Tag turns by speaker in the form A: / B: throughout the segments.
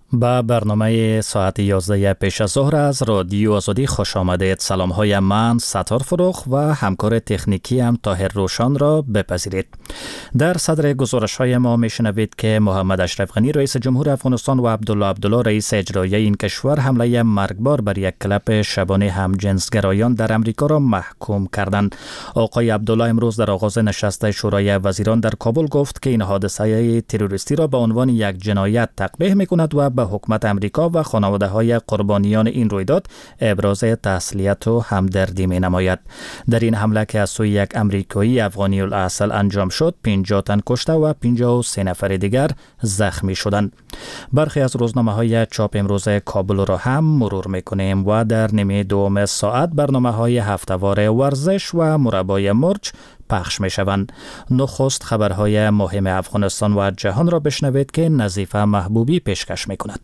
A: با برنامه ساعت 11 پیش از ظهر از رادیو آزادی خوش آمدید. سلام های من ستار فروخ و همکار تکنیکی هم طاهر روشان را بپذیرید. در صدر گزارش های ما میشنوید که محمد اشرف غنی رئیس جمهور افغانستان و عبدالله رئیس اجرایی این کشور حمله مرگبار بر یک کلب شبانه همجنسگرایان در امریکا را محکوم کردند. آقای عبدالله امروز در آغاز نشست شورای وزیران در کابل گفت که این حادثه تروریستی را به عنوان یک جنایت تقبیح می‌کند و به حکومت امریکا و خانواده‌های قربانیان این رویداد ابراز تسلیت و همدردی می‌نماید. در این حمله که از سوی یک امریکایی افغانی الاصل انجام شد، 50 تن کشته و 53 نفر دیگر زخمی شدند. برخی از روزنامه‌های چاپ امروز کابل را هم مرور می‌کنیم و در نیمه دوم ساعت برنامه‌های هفته‌وار ورزش و مربای مرج پخش می شوند. نخست خبرهای مهم افغانستان و جهان را بشنوید که نظیفه محبوبی پیشکش می کند.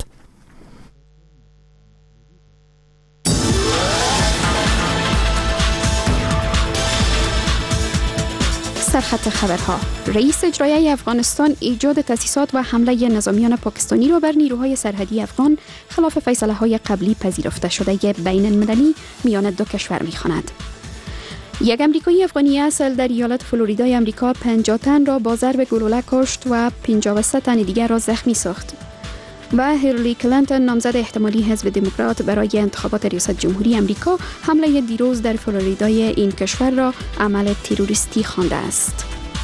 B: سرخط خبرها: رئیس اجرایی افغانستان ایجاد تأسیسات و حمله نظامیان پاکستانی را بر نیروهای سرحدی افغان خلاف فیصله‌های قبلی پذیرفته شده بین المللی میان دو کشور می‌خواند. یک امریکایی افغانی اصل در ایالت فلوریدای امریکا 50 تن را با ضرب گلوله کشت و 53 تن دیگر را زخمی ساخت. و هیلاری کلینتون نامزد احتمالی حزب دموکرات برای انتخابات ریاست جمهوری امریکا حمله دیروز در فلوریدای این کشور را عمل تروریستی خوانده است.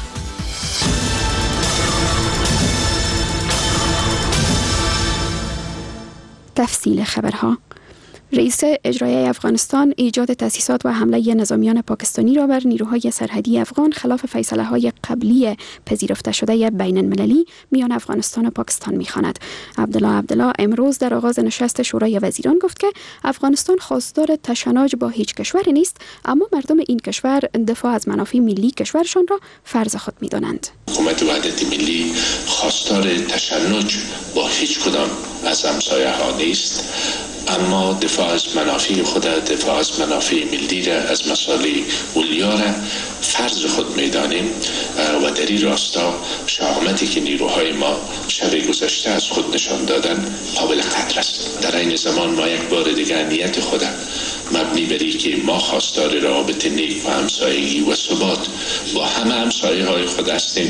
B: تفصیل خبرها: رئیس اجرایی افغانستان ایجاد تأسیسات و حمله نظامیان پاکستانی را بر نیروهای سرحدی افغان خلاف فیصله‌های قبلی پذیرفته شده بین المللی میان افغانستان و پاکستان می‌خواند. عبدالله امروز در آغاز نشست شورای وزیران گفت که افغانستان خواستار تشنج با هیچ کشوری نیست، اما مردم این کشور دفاع از منافع ملی کشورشان را فرض خود می‌دانند.
C: حکومت وحدت ملی خواستار تشنج با هیچ کدام از همسایه‌ها نیست، اما دفاع از منافع خود، دفاع از منافع ملی را، از مصالح علیا را فرض خود می‌دانیم و در این راستا شهامتی که نیروهای ما شب گذشته از خود نشان دادن قابل قدر است. در این زمان ما یک بار دیگر نیت خود مبنی بر اینکه ما خواستار روابط نیک و همسایگی و ثبات با همه همسایه‌های خود هستیم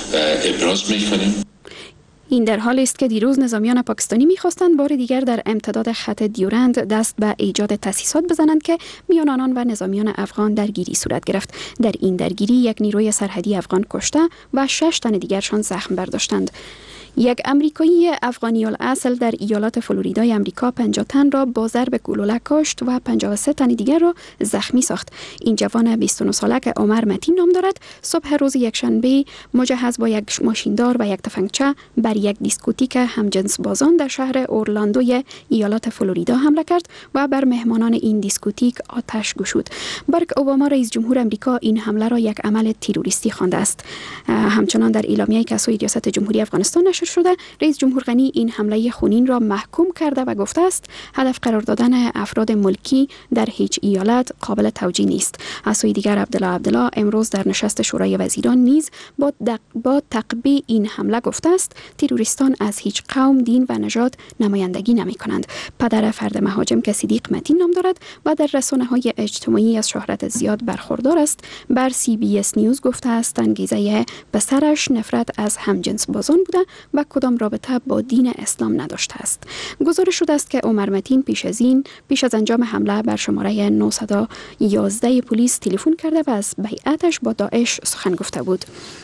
C: ابراز می‌کنیم.
B: این در حالی است که دیروز نظامیان پاکستانی می‌خواستند بار دیگر در امتداد خط دیورند دست به ایجاد تأسیسات بزنند که میان آنان و نظامیان افغان درگیری صورت گرفت. در این درگیری یک نیروی سرحدی افغان کشته و 6 تن دیگرشان زخم برداشتند. یک امریکایی افغانی الاصل در ایالات فلوریدای امریکا 50 تن را با ضرب گلوله کشت و 53 تن دیگر را زخمی ساخت. این جوان 29 ساله که عمر متین نام دارد، صبح روز یکشنبه مجهز با یک ماشیندار و یک تفنگچه بر یک دیسکوتیک همجنس بازان در شهر اورلاندوی ایالات فلوریدا حمله کرد و بر مهمانان این دیسکوتیک آتش گشود. باراک اوباما رئیس جمهور امریکا این حمله را یک عمل تروریستی خوانده است. همچنان در اعلامیه‌ای که از سوی ریاست جمهوری افغانستان نشر شده، رئیس جمهور غنی این حمله خونین را محکوم کرده و گفته است هدف قرار دادن افراد ملکی در هیچ ایالت قابل توجیه نیست. از سوی دیگر عبدالله امروز در نشست شورای وزیران نیز با تقبیح این حمله گفته است تروریستان از هیچ قوم، دین و نژاد نمایندگی نمی کنند. پدر فرد مهاجم که صدیق متین نام دارد و در رسانه‌های اجتماعی از شهرت زیاد برخوردار است، بر CBS نیوز گفته است انگیزه پسرش نفرت از همجنس بازان بوده و کدام رابطه با دین اسلام نداشته است. گزارش شده است که عمر متین پیش از انجام حمله بر شماره 911 پلیس تلفن کرده و از بیعتش با داعش سخن گفته بود.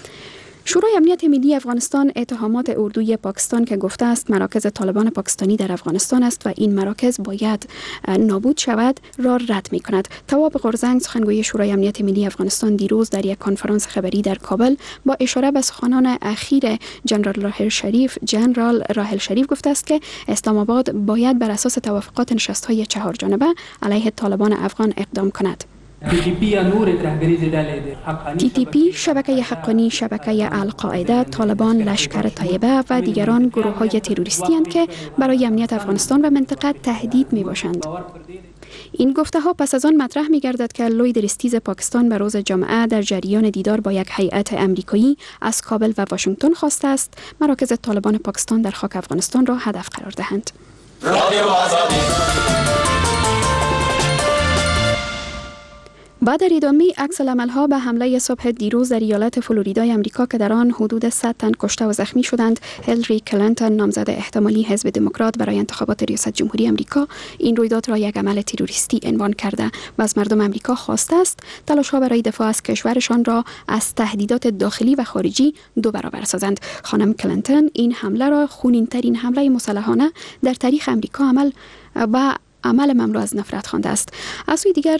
B: شورای امنیت ملی افغانستان اتهامات اردوی پاکستان که گفته است مراکز طالبان پاکستانی در افغانستان است و این مراکز باید نابود شود را رد می کند. تواب قرزنگ سخنگوی شورای امنیت ملی افغانستان دیروز در یک کنفرانس خبری در کابل با اشاره به سخنان اخیر جنرال راحل شریف گفته است که اسلام آباد باید بر اساس توافقات نشست‌های 4 جانبه علیه طالبان افغان اقدام کند. TTP، شبکه حقانی، شبکه القاعده، طالبان، لشکر طیبه و دیگران گروه‌های تروریستی هستند که برای امنیت افغانستان و منطقه تهدید می‌باشند. این گفته‌ها پس از آن مطرح می‌گردد که لوید ریستیز پاکستان به روز جمعه در جریان دیدار با یک هیئت امریکایی از کابل و واشنگتن خواسته است مراکز طالبان پاکستان در خاک افغانستان را هدف قرار دهند. بعد در ادامه عکس العمل‌ها به حمله صبح دیروز در ایالت فلوریدای امریکا که در آن حدود 100 تن کشته و زخمی شدند، هیلاری کلینتون نامزد احتمالی حزب دموکرات برای انتخابات ریاست جمهوری امریکا این رویداد را یک عمل تروریستی عنوان کرده و از مردم امریکا خواسته است تلاش‌ها برای دفاع از کشورشان را از تهدیدات داخلی و خارجی 2 برابر سازند. خانم کلینتون این حمله را خونین‌ترین حمله مسلحانه در تاریخ امریکا عمل مملو از نفرت خوانده است. از سوی دیگر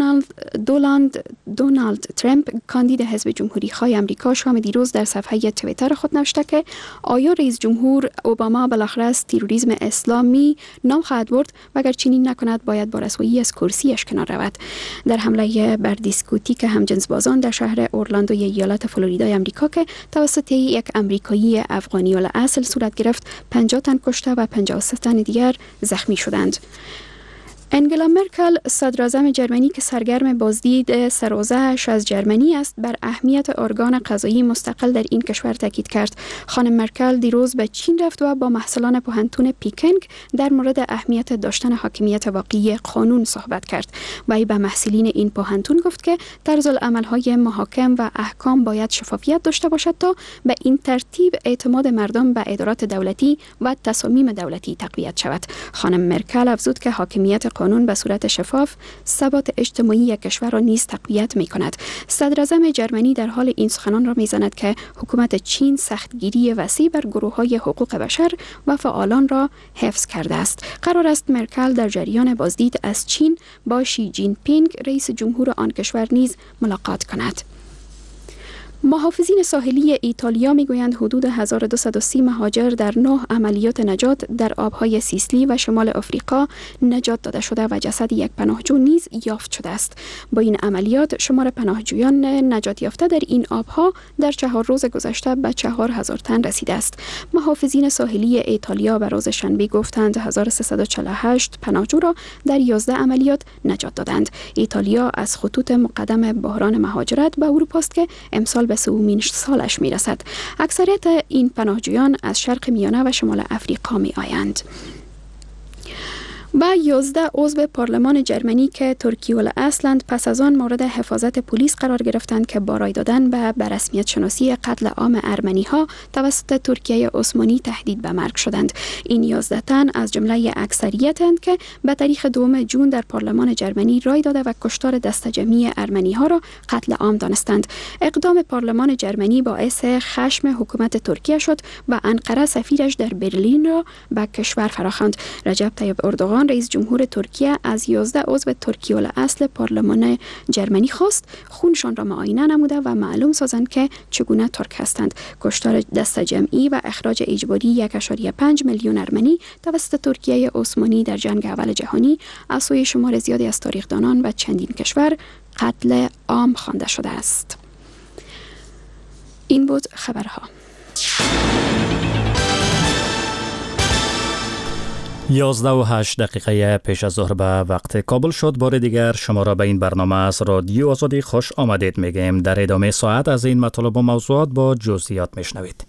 B: دونالد ترامپ کاندید حزب جمهوری خواه امریکا شام دیروز در صفحه توییتر خود نوشته که آیا رئیس جمهور اوباما بالاخره از تروریسم اسلامی نام خواهد برد و اگر چنین نکند باید با رسوایی از کرسیش کنار رود. در حمله بر دیسکوتیک همجنسبازان در شهر اورلاندوی ایالت فلوریدای امریکا که توسط یک امریکایی افغانی الاصل صورت گرفت 50 تن کشته و 53 تن دیگر زخمی شدند. انگلا مرکل صدراعظم جرمنی که سرگرم بازدید سرازه‌اش از جرمنی است بر اهمیت ارگان قضایی مستقل در این کشور تاکید کرد. خانم مرکل دیروز به چین رفت و با محصلان پوهنتون پیکنگ در مورد اهمیت داشتن حاکمیت واقعی قانون صحبت کرد. وی به محصلین این پوهنتون گفت که طرزالعمل‌های محاکم و احکام باید شفافیت داشته باشد تا به این ترتیب اعتماد مردم به ادارات دولتی و تصامیم دولتی تقویت شود. خانم مرکل افزود که حاکمیت قانون به صورت شفاف ثبات اجتماعی یک کشور را نیز تقویت می کند. صدراعظم جرمنی در حال این سخنان را می زند که حکومت چین سختگیری وسیع بر گروه‌های حقوق بشر و فعالان را حفظ کرده است. قرار است مرکل در جریان بازدید از چین با شی جین پینگ رئیس جمهور آن کشور نیز ملاقات کند. محافظین ساحلی ایتالیا میگویند حدود 1230 مهاجر در 9 عملیات نجات در آبهای سیسیلی و شمال آفریقا نجات داده شده و جسد یک پناهجو نیز یافت شده است. با این عملیات شمار پناهجویان نجات یافته در این آبها در 4 روز گذشته به 4000 تن رسیده است. محافظین ساحلی ایتالیا به روز شنبه گفتند 1348 پناهجو را در 11 عملیات نجات دادند. ایتالیا از خطوط مقدم بحران مهاجرت به اروپا است که امسال به 3مین سالش می رسد. اکثریت این پناهجویان از شرق میانه و شمال افریقا می آیند. و 11 عضو پارلمان جرمنی که ترکی الاصلند پس از آن مورد حفاظت پلیس قرار گرفتند که با رای دادن به رسمیت شناسی قتل عام ارمنی‌ها توسط ترکیه عثمانی تهدید به مرگ شدند. این 11 تن از جمله اکثریتند که به تاریخ 2 جون در پارلمان جرمنی رای داده و کشتار دسته جمعی ارمنی‌ها را قتل عام دانستند. اقدام پارلمان جرمنی باعث خشم حکومت ترکیه شد و انقره سفیرش در برلین را به کشور فراخواند. رجب طیب اردوغان رئیس جمهور ترکیه از 11 عضو ترکی الاصل پارلمان جرمنی خواست خونشان را معاینه نموده و معلوم سازند که چگونه ترک هستند. کشتار دسته جمعی و اخراج اجباری 1.5 میلیون ارمنی توسط ترکیه عثمانی در جنگ اول جهانی از سوی شمار زیادی از تاریخدانان و چندین کشور قتل عام خوانده شده است. این بود خبرها.
A: 11:08 پیش از ظهر به وقت کابل شد. بار دیگر شما را به این برنامه از رادیو آزادی خوش آمدید میگیم. در ادامه ساعت از این مطالب و موضوعات با جزئیات میشنوید.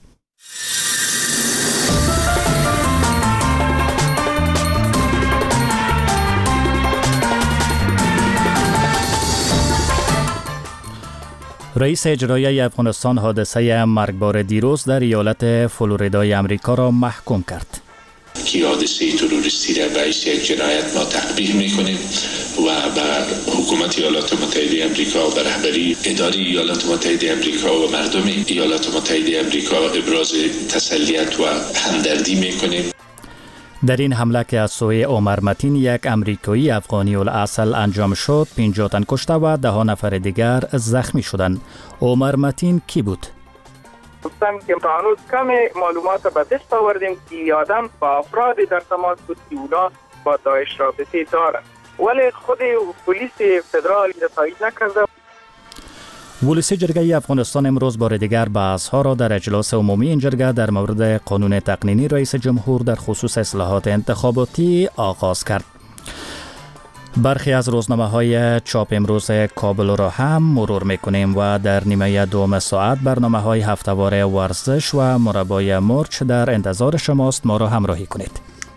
A: رئیس اجرایی افغانستان حادثه مرگبار دیروز در ایالت فلوریدای امریکا را محکوم کرد.
C: که حادثه تروریستی را باعث یک جنایت ما تقبیح میکنیم و بر حکومت ایالات متحده امریکا و رهبری اداره ایالات متحده امریکا و مردم ایالات متحده امریکا ابراز تسلیت و همدردی میکنیم.
A: در این حمله که از سوی عمر متین یک امریکایی افغانی الاصل انجام شد 50 تن کشته و 10 نفر دیگر زخمی شدند. عمر متین کی بود؟
D: گفتم که هنوز کم معلومات به دست آوردیم که آدم با افراد در تماس بود که اونا با داعش رابطه دارند، ولی خود پلیس فدرال تایید نکرده.
A: ولسی جرگه افغانستان امروز بار دیگر بحث‌ها را در اجلاس عمومی این جرگه در مورد قانون تقنینی رئیس جمهور در خصوص اصلاحات انتخاباتی آغاز کرد. برخی از روزنامه‌های چاپ امروز کابل را هم مرور می‌کنیم و در نیمه دوم ساعت برنامه‌های هفته‌وار ورزش و مربای مرچ در انتظار شماست. ما را همراهی کنید.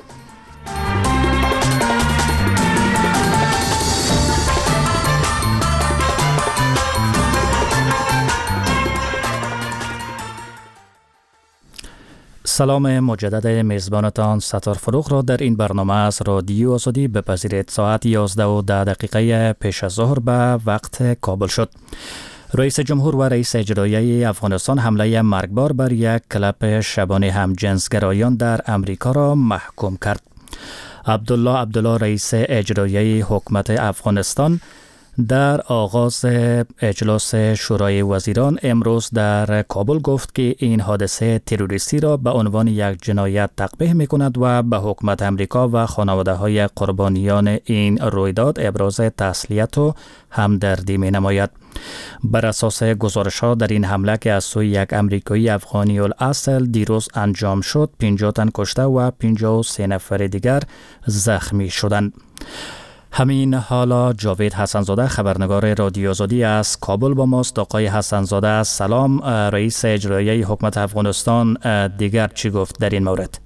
A: سلام مجدد میزبانتان ستار فروغ را در این برنامه از رادیو آزادی بپذیرید. ساعت 11:10 پیش از ظهر به وقت کابل شد. رئیس جمهور و رئیس اجرایی افغانستان حمله مرگبار بر یک کلب شبانه همجنسگرایان در امریکا را محکوم کرد. عبدالله رئیس اجرایی حکومت افغانستان در آغاز اجلاس شورای وزیران امروز در کابل گفت که این حادثه تروریستی را به عنوان یک جنایت تقبیح می کند و به حکومت امریکا و خانواده های قربانیان این رویداد ابراز تسلیت و همدردی می نماید. بر اساس گزارش ها در این حمله که از سوی یک امریکایی افغانی الاصل دیروز انجام شد 50 تن کشته و 53 نفر دیگر زخمی شدند. همین حالا جاوید حسنزاده خبرنگار رادیو آزادی از کابل با ماست. آقای حسنزاده سلام. رئیس اجرایی حکومت افغانستان دیگر چی گفت در این مورد؟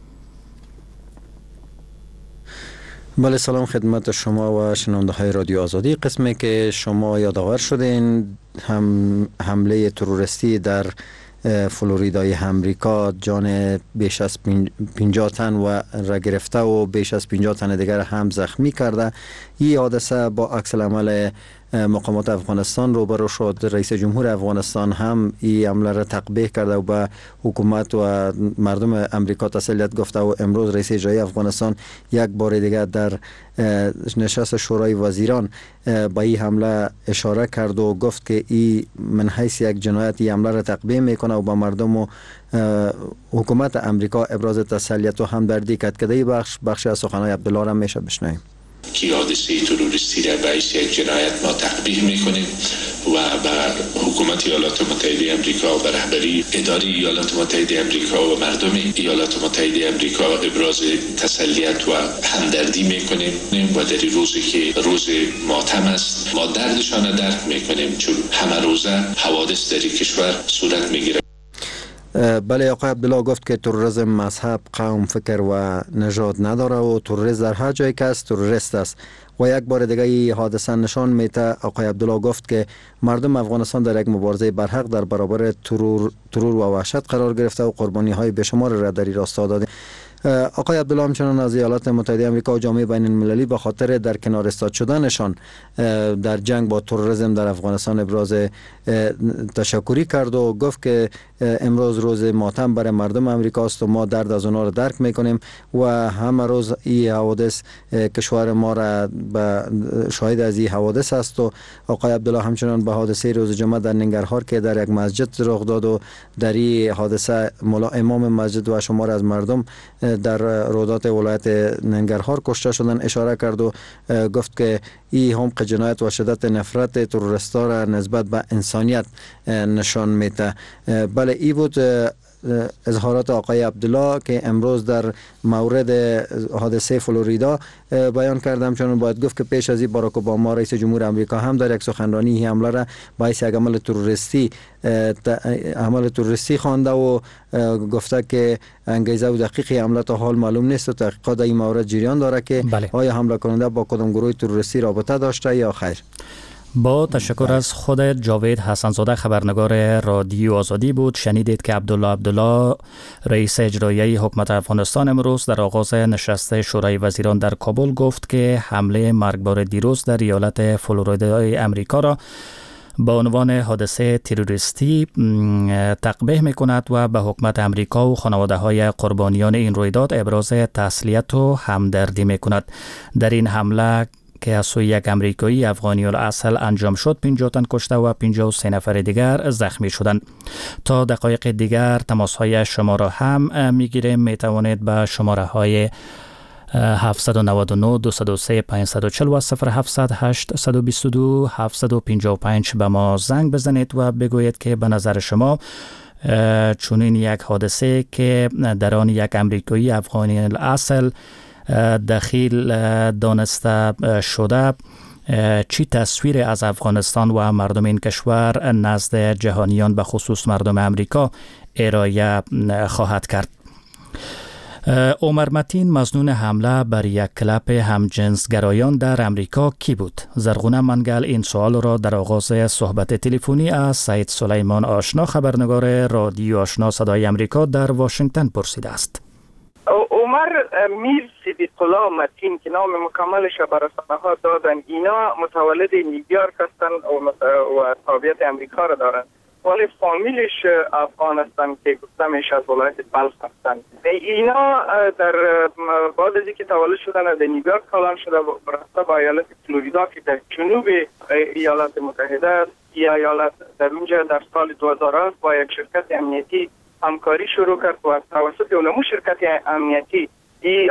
E: بله سلام خدمت شما و شنونده های رادیو آزادی. قسمی که شما یادآور شدین حمله تروریستی در فلوریدای امریکا جان بیش از 50 تن و را گرفته و بیش از 50 تن دیگر هم زخمی کرده. این حادثه با عکس العمل مقامات افغانستان روبرو شد. رئیس جمهور افغانستان هم این حمله را تقبیح کرده و به حکومت و مردم امریکا تسلیت گفته و امروز رئیس اجرایی افغانستان یک بار دیگر در نشست شورای وزیران به این حمله اشاره کرد و گفت که این من حیث یک جنایت این حمله را تقبیح میکنه و به مردم و حکومت امریکا ابراز تسلیت و همدردی کرد. که این بخش از سخنهای عبدالله را میشه بشنویم.
C: که حادثه تروریستی را باعث یک جنایت ما تقبیح میکنیم و بر حکومت ایالات متحده امریکا و رهبری اداره ایالات متحده امریکا و مردم ایالات متحده امریکا ابراز تسلیت و همدردی میکنیم و در روزی که روز ماتم است ما دردشان را درک میکنیم، چون همه روزه حوادث در کشور صورت میگیره.
E: بله آقای عبدالله گفت که تروریسم مذهب، قوم، فکر و نژاد نداره و تروریست در هر جایی که است تروریست است و یک بار دیگه این حادثه نشان میده. آقای عبدالله گفت که مردم افغانستان در یک مبارزه برحق در برابر ترور و وحشت قرار گرفته و قربانی های بیشمار را در این راستا داده. آقای عبدالله همچنان از ایالات متحده آمریکا و جامعه بین المللی به خاطر در کنار ایستاد شدنشان در جنگ با تروریسم در افغانستان ابراز تشکری کرد و گفت که امروز روز ماتم برای مردم امریکا است و ما درد از اونها را درک میکنیم و همه روز این حوادث کشور ما را به شاهد از این حوادث است. و آقای عبدالله همچنان به حادثه روز جمعه در ننگرهار که در یک مسجد رخ داد و در این حادثه مولا امام مسجد و شمار از مردم در رودات ولایت ننگرهار کشته شدن اشاره کرد و گفت که این حمق جنایت و شدت نفرت تروریستا را نسبت به انسانیت نشان میده. بله این بود اظهارات آقای عبدالله که امروز در مورد حادثه فلوریدا بیان کردم. چون باید گفت که پیش از این باراک اوباما رئیس جمهور امریکا هم در یک سخنرانی حمله را باعث یک عمل تروریستی خوانده و گفته که انگیزه و دقیق حمله تا حال معلوم نیست و تحقیقات این مورد جریان داره که آیا حمله کننده با کدام گروه تروریستی رابطه داشته یا خیر.
A: با تشکر از خود جاوید حسنزاده خبرنگار رادیو آزادی بود. شنیدید که عبدالله رئیس اجرایی حکومت افغانستان امروز در آغاز نشست شورای وزیران در کابل گفت که حمله مرگبار دیروز در ایالت فلوریدای امریکا را با عنوان حادثه تروریستی تقبیح می‌کند و به حکومت امریکا و خانواده‌های قربانیان این رویداد ابراز تسلیت و همدردی می‌کند. در این حمله که از سوی یک امریکایی افغانی الاصل انجام شد 50 تن کشته و 53 نفر دیگر زخمی شدند. تا دقایق دیگر تماس‌های شما را هم می‌گیریم. می‌توانید به شماره‌های 799 203 540 و 0700 822 755 به ما زنگ بزنید و بگویید که به نظر شما چونین یک حادثه که در آن یک امریکایی افغانی الاصل دخیل دانسته شده، چی تصویر از افغانستان و مردم این کشور نزد جهانیان به خصوص مردم امریکا ارائه خواهد کرد؟ عمر متین مظنون حمله بر یک کلاب همجنسگرایان در امریکا کی بود؟ زرغونه منگل این سوال را در آغاز صحبت تلفنی از سید سلیمان آشنا، خبرنگار رادیو آشنا صدای امریکا در واشنگتن پرسیده است.
D: عمر میر صدیق‌الله متین که نام مکملش به رسانه‌ها دادن، اینا متولد نیویورک هستند و تابعیت امریکا را دارند، ولی فامیلش افغان هستند که گفتمش از ولایت بلخ هستند. اینا در بعد از اینکه تولد شدن در نیویورک کلان شده و رفته به ایالت فلوریدا که در جنوب ایالات متحده است. این ایالت در اونجا در سال 2000 با یک شرکت امنیتی همکاری شروع کرد و توسط اونمو شرکت امنیتی این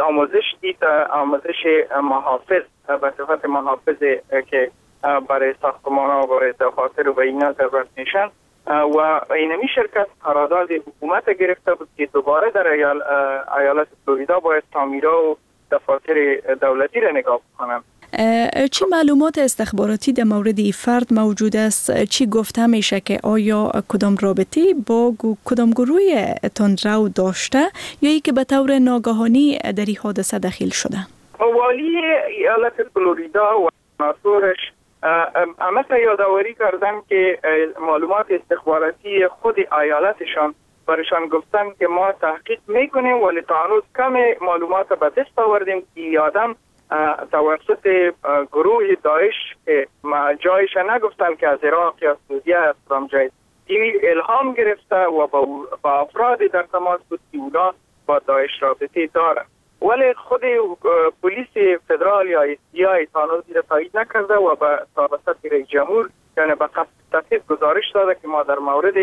D: آموزش محافظ به صفت محافظ که برای ساختمان ها برای دفاتر و اینا ضرورت میشن و اینمی شرکت قرارداد حکومت گرفته بود که دوباره در ایالت فلوریدا باید تعمیرها و دفاتر دولتی را نگاه کنند.
F: چی معلومات استخباراتی در مورد این فرد موجود است؟ چی گفته میشه که آیا کدام رابطی با کدام گروه تندرو داشته یا ای که به طور ناگهانی در این حادثه دخیل شده؟
D: والی ایالت فلوریدا و سناتورش همه یادآوری کردن که معلومات استخباراتی خود ایالتشان برشان گفتن که ما تحقیق میکنیم ولی تا هنوز کم معلومات به دست آوردیم که آدم توسط گروه داعش که جایش نگفتن که از عراق یا سوریه است جای این الهام گرفته و با افراد در تماس بود که اونا با داعش رابطه دارن، ولی خود پلیس فدرال یا FBI تا هنوز تایید نکرده و به توسط رئیس جمهور یعنی به قصد تحقیق گزارش داده که ما در مورد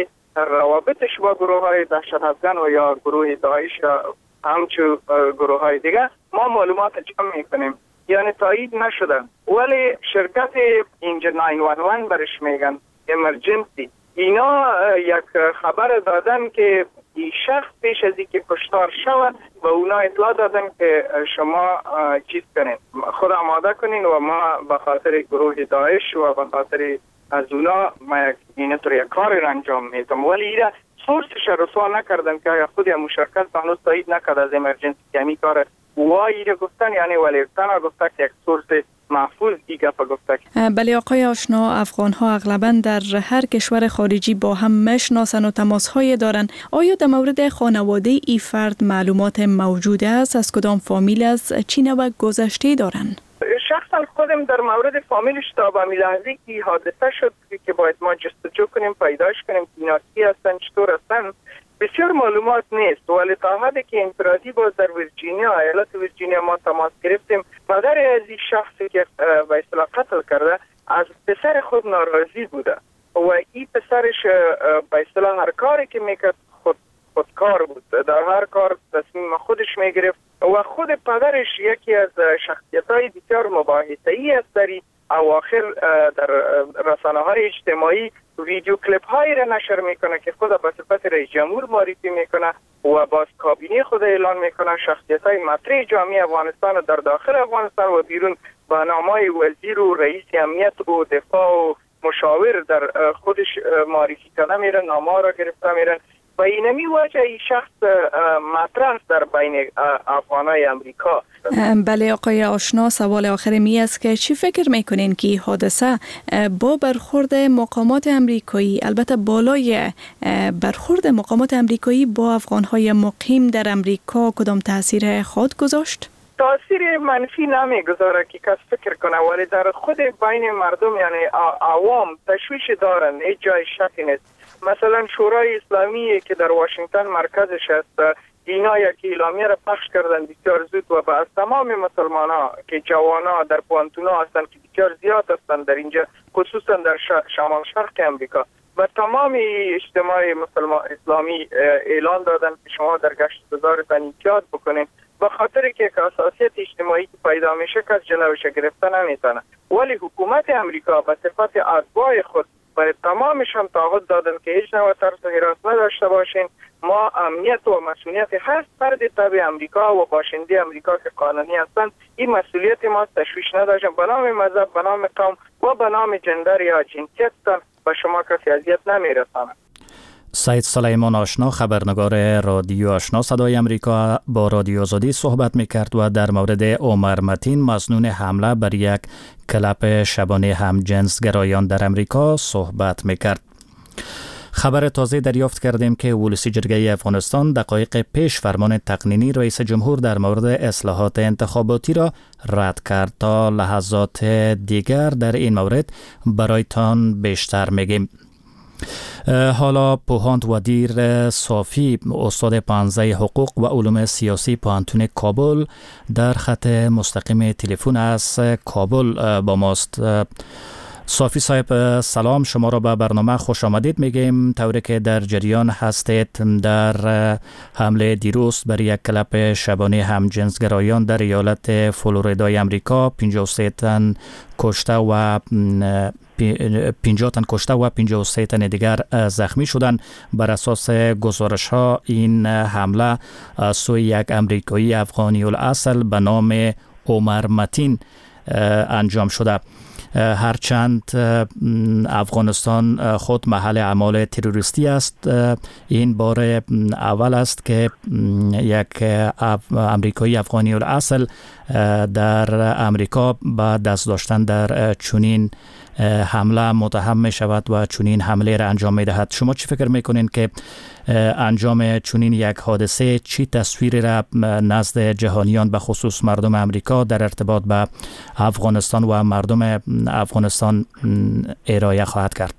D: روابطش با گروه های دهشت افکن و یا گروه داعش یا همچون گروه های دیگه ما معلومات جمع میکنیم، یعنی تایید نشده. ولی شرکت اینجا 911 برش میگن امرجنسی، اینا یک خبر دادن که این شخص پیش از اینکه کشتار شود و اونا اطلاع دادن که شما چیز کنین، خود آماده کنین و ما به خاطر گروه داعش و به خاطر از اونا ما اینطور یک کار انجام میدم، ولی اینا سورسش رسوا نکردن که خود همون شرکت هنوز تایید نکرد از امرجنسی که همی کار وایی را گفتن، یعنی ولی تنها گفته که یک سورس محفوظ ای گفت گفته.
F: بله آقای آشنا، افغان ها اغلبا در هر کشور خارجی با هم میشناسن و تماس های دارن. آیا در مورد خانواده ای فرد معلومات موجود است؟ از کدام فامیل است؟ چی نوع گذشته دارن؟
D: شخصا خودم در مورد فامیلش تا به لحظه که حادثه شد که باید ما جستجو کنیم پیداش کنیم که اینا کی هستن چطور هستن بسیار معلومات نیست، ولی تا حدی که انفرادی باز در ویرجینیا ایالت ویرجینیا ما تماس گرفتیم، مادر از این شخصی که به اصطلاح قتل کرده از پسر خود ناراضی بوده و این پسرش به اصطلاح هر کاری که میکرد خودکار بود، در هر کار تصمیم خودش میگرفت و خود پدرش یکی از شخصیت‌های بسیار مباحثه‌ای است در اواخر در رسانه‌های اجتماعی ویدیو کلیپ هایی را نشر میکنه که خود به صفت رئیس جمهور معرفی میکنه و باز کابینه خود اعلان میکنه، شخصیت‌های مطرح جامعه افغانستان در داخل افغانستان و بیرون با نامهای وزیر و رئیس امنیت و دفاع و مشاور در خودش معرفی کنه میرن، نامه را گرفته میرن و اینمی وجه این شخص مطرح است در بین افغانای امریکا.
F: بله آقای آشنا، سوال آخر می است که چی فکر میکنین که حادثه با برخورد مقامات امریکایی، البته بالای برخورد مقامات امریکایی با افغانهای مقیم در امریکا کدام تاثیر خود گذاشت؟
D: تاثیر منفی نمیگذاره که کس فکر کنه، ولی در خود بین مردم یعنی عوام تشویش دارن، هیچ جای شکی نیست. مثلا شورای اسلامی که در واشنگتن مرکزش است، اینا یک اعلامیه را پخش کردن بسیار زود و به از تمام مسلمان ها که جوان ها در پوانتونا هستن که بسیار زیاد هستن در اینجا، خصوصا در شمال شرق امریکا، و تمام اجتماع مسلمان اسلامی اعلان دادن که شما در گشت گذارتان احتیاط بکنین، به خاطر که اساسیت اجتماعی که پیدا میشه که از جلوش گرفته نمیتونه. ولی حکومت امریکا به صفت اتباع خود برای تمامشان تعهد دادن که هیچ نوع ترس و هراس نداشته باشین. ما امنیت و مسئولیت هر فرد تبع امریکا و باشنده امریکا که قانونی هستند این مسئولیت ما تشویش نداشتن. به نام مذهب، به نام قوم و به نام جندر یا جنسیت به شما کسی اذیت نمیرساند.
A: سید سلیمان آشنا، خبرنگار رادیو آشنا صدای امریکا، با رادیو آزادی صحبت میکرد و در مورد عمر متین مظنون حمله بر یک کلاب شبانه همجنسگرایان در امریکا صحبت میکرد. خبر تازه دریافت کردیم که ولسی جرگه افغانستان دقایق پیش فرمان تقنینی رئیس جمهور در مورد اصلاحات انتخاباتی را رد کرد. تا لحظات دیگر در این مورد برایتان بیشتر میگیم. حالا پوهاند ودیر صافی، استاد پانزه حقوق و علوم سیاسی پوهنتون کابل، در خط مستقیم تلفن از کابل با ماست. صافی صاحب سلام، شما را به برنامه خوش آمدید میگیم. طوری که در جریان هستید، در حمله دیروز بر یک کلاب شبانه همجنسگرایان در ایالت فلوریدای امریکا 53 تن کشته و 53 تن دیگر زخمی شدند. بر اساس گزارش ها این حمله از سوی یک امریکایی افغانی الاصل به نام عمر متین انجام شده. هرچند افغانستان خود محل اعمال تروریستی است، این بار اول است که یک امریکایی افغانی الاصل در امریکا با دست داشتن در چنین حمله متهم می شود و چنین حمله را انجام می دهد. شما چی فکر می کنین که انجام چنین یک حادثه چی تصویری را نزد جهانیان به خصوص مردم امریکا در ارتباط به افغانستان و مردم افغانستان ارائه خواهد کرد؟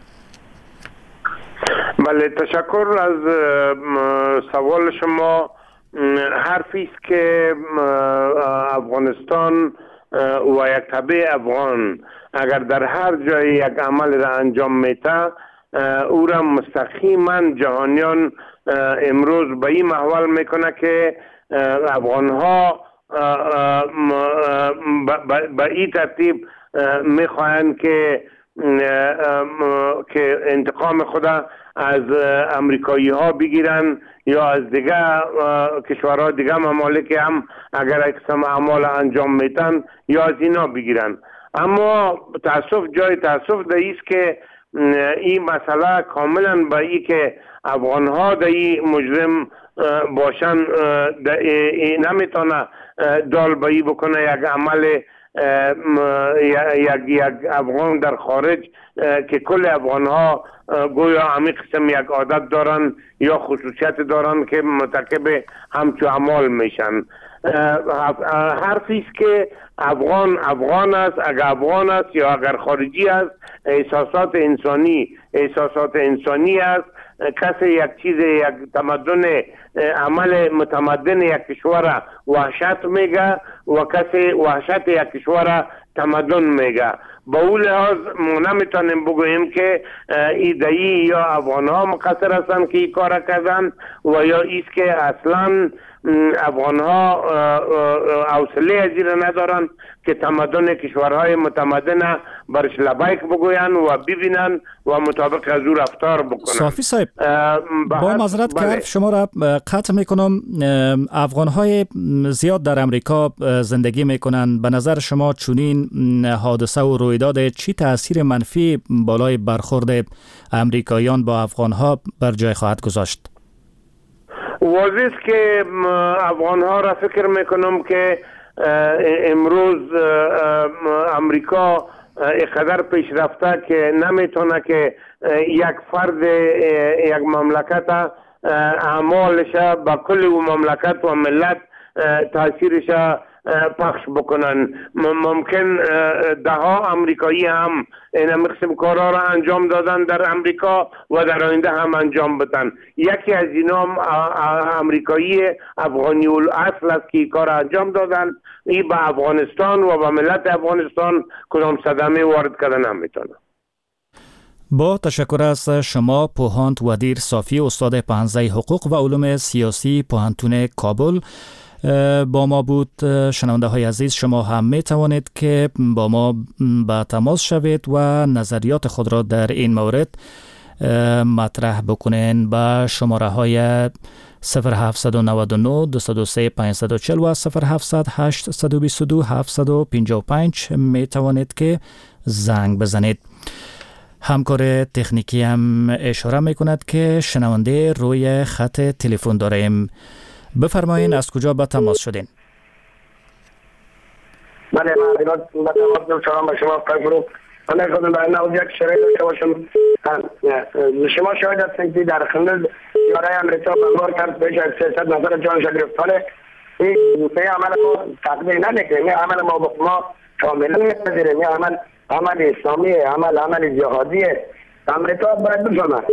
G: بله، تشکر از سوال شما. حرفی است که افغانستان و یک تبع افغان اگر در هر جای یک عمل را انجام میده، او را مستقیما جهانیان امروز به این محول میکنه که افغان ها به این ترتیب میخواهند که انتقام خود از امریکایی ها بگیرن یا از دیگه کشورها، دیگه ممالک هم اگر اقسام اعمال انجام میتن یا از اینا بگیرن. اما جای تاسف ده ایست که این مسئله کاملا با ای که افغان ها ده ای مجرم باشن نمیتونه دال با ای بکنه یک عمل یک افغان در خارج که کل افغان ها گویا همین قسم یک عادت دارن یا خصوصیت دارن که مرتکب همچو اعمال میشن. حرفی است که افغان است، اگر افغان است یا اگر خارجی است، احساسات انسانی است. کسی یک چیز، یک تمدن، عمل متمدن یک کشور وحشت میگه و کسی وحشت یک کشور تمدن میگه. با اون لحاظ ما نمیتونیم بگوییم که ایدهی یا افغان ها مقصر هستند که این کار کردن و یا ایست که اصلا افغان ها حوصله از این ندارن که تمدن کشورهای متمدن برش لبیک بگوین و ببینن و مطابق از او رفتار بکنن.
A: صافی صاحب، با معذرت که شما را قطع میکنم، افغان های زیاد در امریکا زندگی میکنن. به نظر شما چنین حادثه و رویداد چی تاثیر منفی بالای برخورد امریکاییان با افغان ها بر جای خواهد گذاشت؟
G: واضح است که افغان ها را فکر میکنم که امروز امریکا اینقدر پیش رفته که نمیتونه که یک فرد یک مملکت اعمالش با کل و مملکت و ملت تاثیرش پخش بکنن. ممکن ده ها امریکایی هم این قسم کارا را انجام دادن در امریکا و در آینده هم انجام بدن. یکی از اینا امریکایی افغانی الاصل است که این کار انجام دادن. این به افغانستان و به ملت افغانستان کدام صدمه وارد کردن نمیتونه.
A: با تشکر از شما پوهاند ودیر صافی، استاد پانزه حقوق و علوم سیاسی پوهنتون کابل. با ما بود. شنونده های عزیز، شما هم می توانید که با ما به تماس شوید و نظریات خود را در این مورد مطرح بکنین با شماره های 0799 203 540 و 0700 822 755 می توانید که زنگ بزنید. همکار تکنیکی هم اشاره می کند که شنونده روی خط تلفن داریم. بفرمایین از کجا به تماس شدین؟
H: بله، من با تماس شدم با شما فرمودم. من خودم در نوز یک شرایط داشته باشم. شما شاهد هستین که در خندل یاره امریکا بمبار کرد، بیش از 300 نفر جانش گرفتانه. این عمل ما تقدیر نمیکنیم، این عمل ما کاملا میپذیریم، این عمل اسلامی، عمل جهادیه. امریکا باید بفهمه.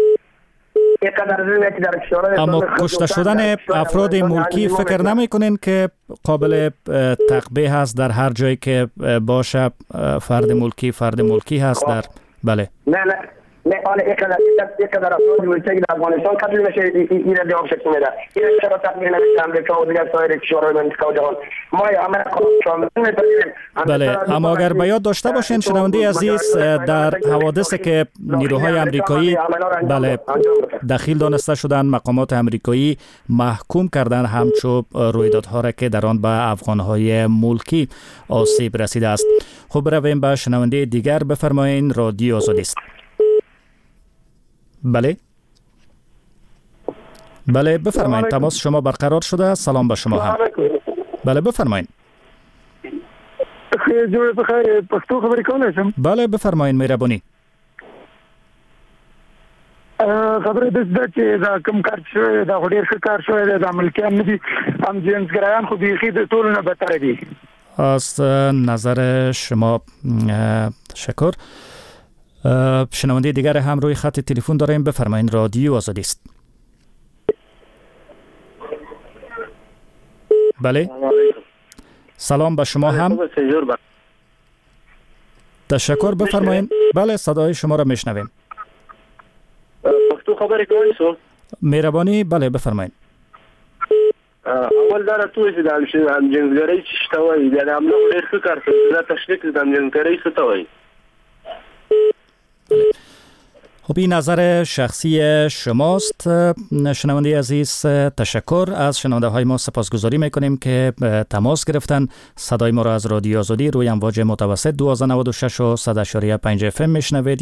A: اما کشته شدن افراد ملکی فکر نمی کنین که قابل تقبیح هست در هر جایی که باشه؟ فرد ملکی هست در بله.
H: نه آن یکدر افراد ملکی در افغانستان قتل میشه، این را جواب شکل میده. این چرا تقبیح نمیشه امریکا و دیگر سایر کشورهای منطقه و جهان؟ ما عمل کاملا میپذیریم.
A: بله، اما اگر به یاد داشته باشین شنونده عزیز، در حوادثی که نیروهای امریکایی بله دخیل دانسته شدن، مقامات امریکایی محکوم کردن همچو رویدادها را که در آن به افغانهای ملکی آسیب رسیده است. خب برویم به شنونده دیگر. بفرمایین، رادیو آزادی است. بله بفرمایید، تماس شما برقرار شده. سلام به شما هم. بله بفرمایید.
I: جوړ بخیر، پښتو خبرې کولای شم؟
A: بله بفرمایید، مهرباني.
I: خبره د چې دا کوم کار شوی دا ډېر ښه کار شوی دی، د ملکیان نه دي، هم جنسګرایان خو بیخي د ټولو نه بدتر دي.
A: از نظر شما تشکر. شنونده دیگر هم روی خط تلفن داریم. بفرمایید، رادیو آزادی است. بله سلام به شما هم. تشکر، بفرمایید. بله صدای شما را میشنویم.
J: پښتو خبرې کوئ سو؟
A: مهرباني. بله بفرمایید.
J: اول دا راته چې د همجنسګرۍ څه شته وایي، د عمله ډېر ښه کار کوي. دا تشریح د همجنسګرۍ څه ته وایي؟
A: خب این نظر شخصی شماست شنونده عزیز. تشکر. از شنونده های ما سپاسگزاری میکنیم که تماس گرفتن. صدای ما را از رادیو آزادی روی امواج متوسط 1296 و 100.5 FM میشنوید.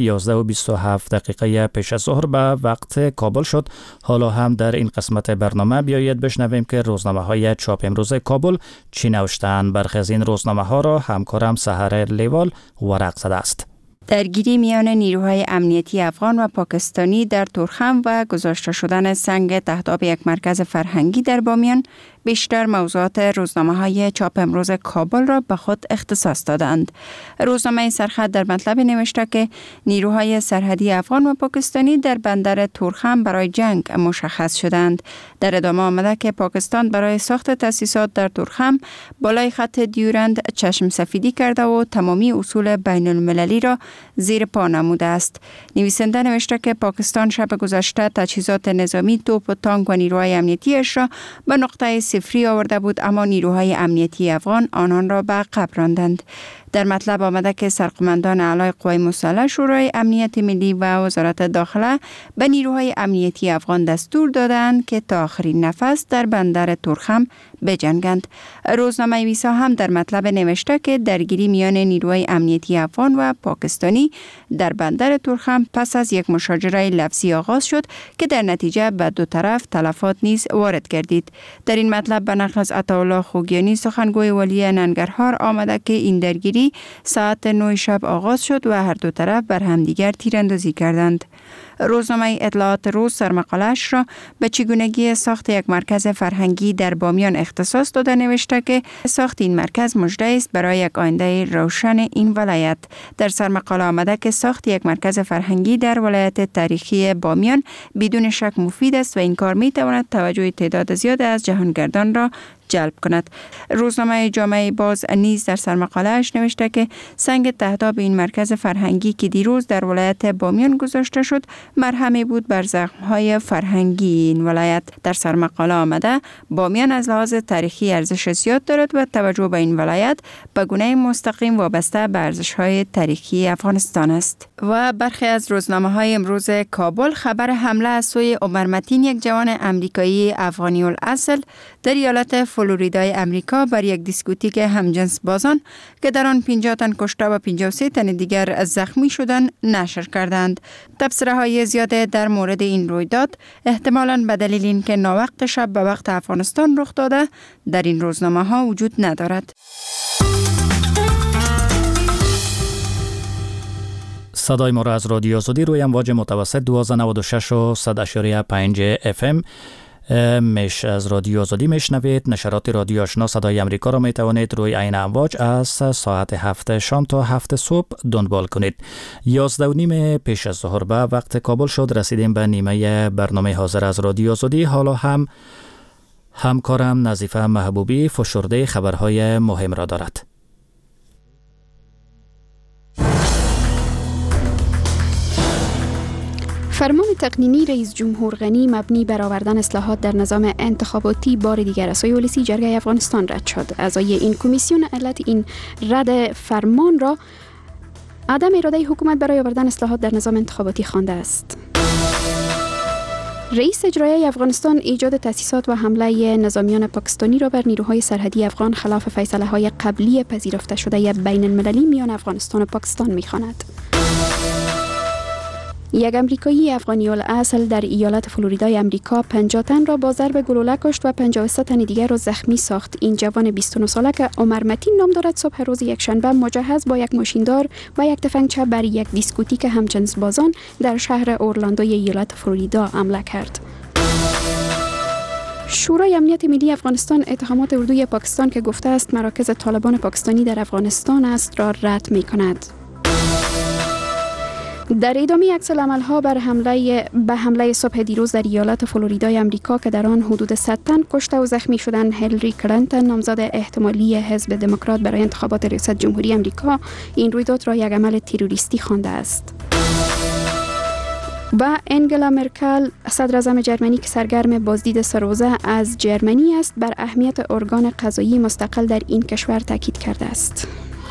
A: 11:27 پیش از ظهر به وقت کابل شد. حالا هم در این قسمت برنامه بیایید بشنویم که روزنامه های چاپ امروز کابل چی نوشتند. برخی از این روزنامه ها را همکارم سحر لیوال ورق زده است.
K: درگیری میان نیروهای امنیتی افغان و پاکستانی در تورخم و گذاشته شدن سنگ تهداب یک مرکز فرهنگی در بامیان بیشتر موضوعات روزنامه‌های چاپ امروز کابل را به خود اختصاص دادند. روزنامه سرخط در مطلب نوشته که نیروهای سرحدی افغان و پاکستانی در بندر تورخم برای جنگ مشخص شدند. در ادامه آمده که پاکستان برای ساخت تأسیسات در تورخم بالای خط دیورند چشم سفیدی کرده و تمامی اصول بین المللی را زیر پا نموده است. نویسنده نوشته که پاکستان شب گذشته تجهیزات نظامی، توپ و تانک و نیروهای امنیتیش را به نقطه صفری آورده بود، اما نیروهای امنیتی افغان آنان را به عقب راندند. در مطلب آمده که سرقمندان اعلای قوای مسلح شورای امنیت ملی و وزارت داخله به نیروهای امنیتی افغان دستور دادند که تا آخرین نفس در بندر تورخم بجنگند. روزنامه ویسا هم در مطلب نوشته که درگیری میان نیروهای امنیتی افغان و پاکستانی در بندر تورخم پس از یک مشاجره لفظی آغاز شد که در نتیجه به دو طرف تلفات نیز وارد گردید. در این مطلب به نقل از عطاالله خوگیانی سخنگوی ولی ننگرهار آمده که این درگیری ساعت 9 شب آغاز شد و هر دو طرف بر همدیگر تیراندازی کردند. روزنامه اطلاعات روز سرمقاله‌اش را به چگونگی ساخت یک مرکز فرهنگی در بامیان اختصاص داده نوشته که ساخت این مرکز مژده است برای یک آینده روشن این ولایت. در سرمقاله آمده که ساخت یک مرکز فرهنگی در ولایت تاریخی بامیان بدون شک مفید است و این کار می تواند توجه تعداد زیاد از جهانگردان را جلب کند. روزنامه جامعه باز نیز در سرمقاله‌اش نوشته که سنگ تهداب این مرکز فرهنگی که دیروز در ولایت بامیان گذاشته شد مرهمی بود بر زخم‌های فرهنگی این ولایت. در سرمقاله آمده بامیان از لحاظ تاریخی ارزش زیاد دارد و توجه به این ولایت به گونه مستقیم وابسته به ارزش‌های تاریخی افغانستان است. و برخی از روزنامه‌های امروز کابل خبر حمله از سوی عمر متین، یک جوان امریکایی افغانی الاصل در ایالت فلوریدای امریکا، بر یک دیسکوتیک همجنس بازان که در آن 50 تن کشته و 53 تن دیگر زخمی شدند نشر کردند. تبصره‌های زیاده در مورد این رویداد احتمالاً به دلیل اینکه ناوقت شب به وقت افغانستان رخ داده در این روزنامه‌ها وجود ندارد.
A: صدای ما را از رادیو آزادی روی امواج متوسط 1296 و 100.5 FM مش از رادیو آزادی میشنوید. نشرات رادیو آشنا صدای امریکا را میتوانید روی این امواج از ساعت 7 شام تا 7 صبح دنبال کنید. 11:30 پیش از ظهر به وقت کابل شد. رسیدیم به نیمه برنامه حاضر از رادیو آزادی. حالا هم همکارم نظیفه محبوبی فشرده خبرهای مهم را دارد.
B: فرمان تقنینی رئیس جمهور غنی مبنی بر آوردن اصلاحات در نظام انتخاباتی بار دیگر از سوی ولسی جرگه افغانستان رد شد. اعضای این کمیسیون علت این رد فرمان را عدم اراده حکومت برای آوردن اصلاحات در نظام انتخاباتی خوانده است. رئیس اجرایی افغانستان ایجاد تأسیسات و حمله نظامیان پاکستانی را بر نیروهای سرحدی افغان خلاف فیصله‌های قبلی پذیرفته شده بین المللی میان افغانستان و پاکستان می‌خواند. یک امریکایی افغانی الاصل در ایالت فلوریدای امریکا 50 تن را با ضرب گلوله کشت و 53 تن دیگر را زخمی ساخت. این جوان 29 ساله که عمر متین نام دارد صبح روز یکشنبه مجهز با یک ماشیندار و یک تفنگچه بر یک دیسکوتیک همجنس بازان در شهر اورلاندوی ایالت فلوریدا حمله کرد. شورای امنیت ملی افغانستان اتهامات اردوی پاکستان که گفته است مراکز طالبان پاکستانی در افغانستان است را رد می‌کند. در ادامه عکس‌العمل‌ها به حمله صبح دیروز در ایالت فلوریدای امریکا که در آن حدود 100 تن کشته و زخمی شدند، هیلری کلینتون نامزد احتمالی حزب دموکرات برای انتخابات ریاست جمهوری امریکا این رویداد را یک عمل تروریستی خوانده است. و انگلا مرکل صدراعظم جرمنی که سرگرم بازدید سروزه از جرمنی است، بر اهمیت ارگان قضایی مستقل در این کشور تاکید کرده است.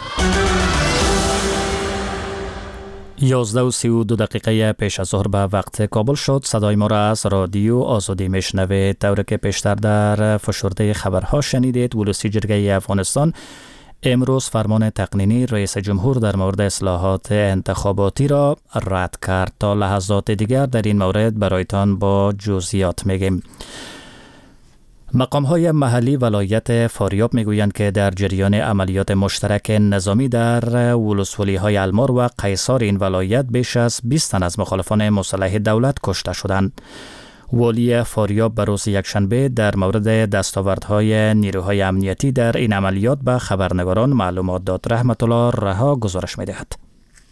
A: 11:32 پیش از ظهر به وقت کابل شد. صدای ما را از رادیو آزادی میشنوید. طوری که پیشتر در فشرده خبرها شنیدید، ولسی جرگه افغانستان امروز فرمان تقنینی رئیس جمهور در مورد اصلاحات انتخاباتی را رد کرد. تا لحظات دیگر در این مورد برایتان با جزئیات میگیم. مقام‌های محلی ولایت فاریاب میگویند که در جریان عملیات مشترک نظامی در ولسوالی‌های المار و قیصار این ولایت بیش از 20 تن از مخالفان مسلح دولت کشته شدند. والی فاریاب به روز یکشنبه در مورد دستاوردهای نیروهای امنیتی در این عملیات به خبرنگاران معلومات داد. رحمت الله رها گزارش می‌دهد.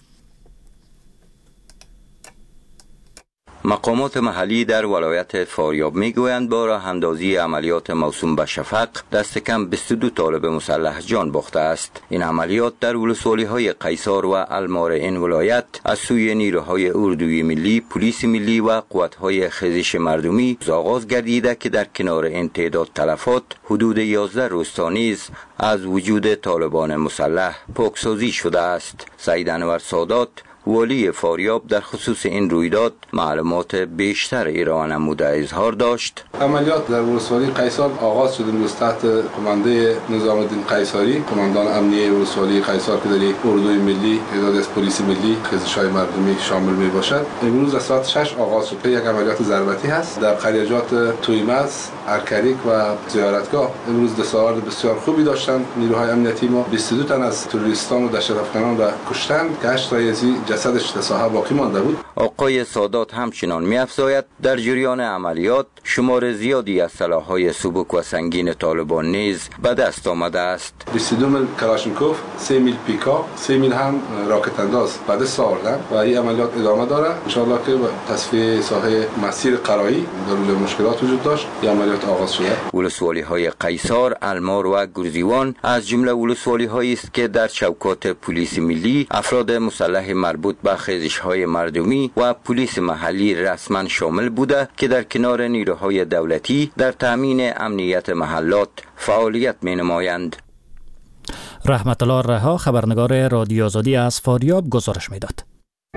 L: مقامات محلی در ولایت فاریاب میگویند با راه اندازی عملیات موسوم به شفق دست کم 22 طالب مسلح جان باخته است. این عملیات در ولسوالی‌های قیصار و المار این ولایت از سوی نیروهای اردوی ملی، پلیس ملی و قوت‌های خیزش مردمی آغاز گردیده که در کنار این تعداد تلفات حدود 11 روستا نیز از وجود طالبان مسلح پاکسازی شده است. سید انور سادات والی فاریاب در خصوص این رویداد معلومات بیشتر ارائه نموده اظهار داشت.
M: عملیات در ولسوالی قیصار آغاز شد امروز تحت کمانده نظام الدین قیصاری، کماندان امنیه ولسوالی قیصار که در اردوی ملی، تعداد از پلیس ملی، خیزش‌های مردمی شامل می باشد. امروز از ساعت 6 آغاز شد. یک عملیات ضربتی هست در قریجات تویمز، ارکریک و زیارتگاه. امروز دستاورد بسیار خوبی داشتند نیروهای امنیتی ما. 22 تن از تروریستان و دهشت‌افکنان را کشتند که 8 رایزی جسدش در ساحه باقی مانده بود.
L: آقای سادات همچنان می‌افزاید در جریان عملیات شمار زیادی از سلاح‌های سبک و سنگین طالبان نیز به دست آمده است.
M: 22 میل کلاشینکوف، 3 میل پیکا، 3 میل هم راکت انداز به دست آوردن و این عملیات ادامه داره. ان شاء الله که تصفیه ساحه مسیر قرایی در مشکلات وجود داشت، این عملیات آغاز شده.
L: ولسوالی‌های قیصر، المار و گرزیوان از جمله ولسوالی‌هایی است که در چوکات پلیس ملی افراد مسلح مربوط به خیزش‌های مردمی و پلیس محلی رسما شامل بوده که در کنار نیروهای دولتی در تامین امنیت محلات فعالیت می‌نمایند.
A: رحمت الله رها، خبرنگار رادیو آزادی از فاریاب گزارش می‌داد.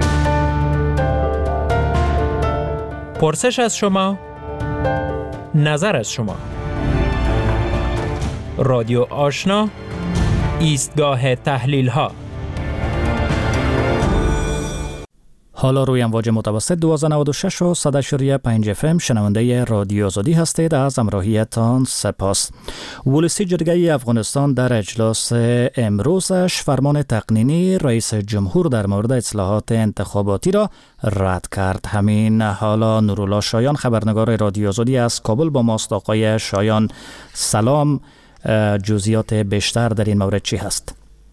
N: پرسش از شما، نظر از شما. رادیو آشنا، ایستگاه تحلیل ها.
A: حالا روی امواج متوسط 1296 و 100.5 FM شنونده رادیو آزادی هستید. از همراهیتان سپاس. ولسی جرگه افغانستان در اجلاس امروزش فرمان تقنینی رئیس جمهور در مورد اصلاحات انتخاباتی را رد کرد. همین حالا نورالله شایان، خبرنگار رادیو آزادی از کابل با ماست. آقای شایان سلام، جزئیات بیشتر در این مورد چی هست؟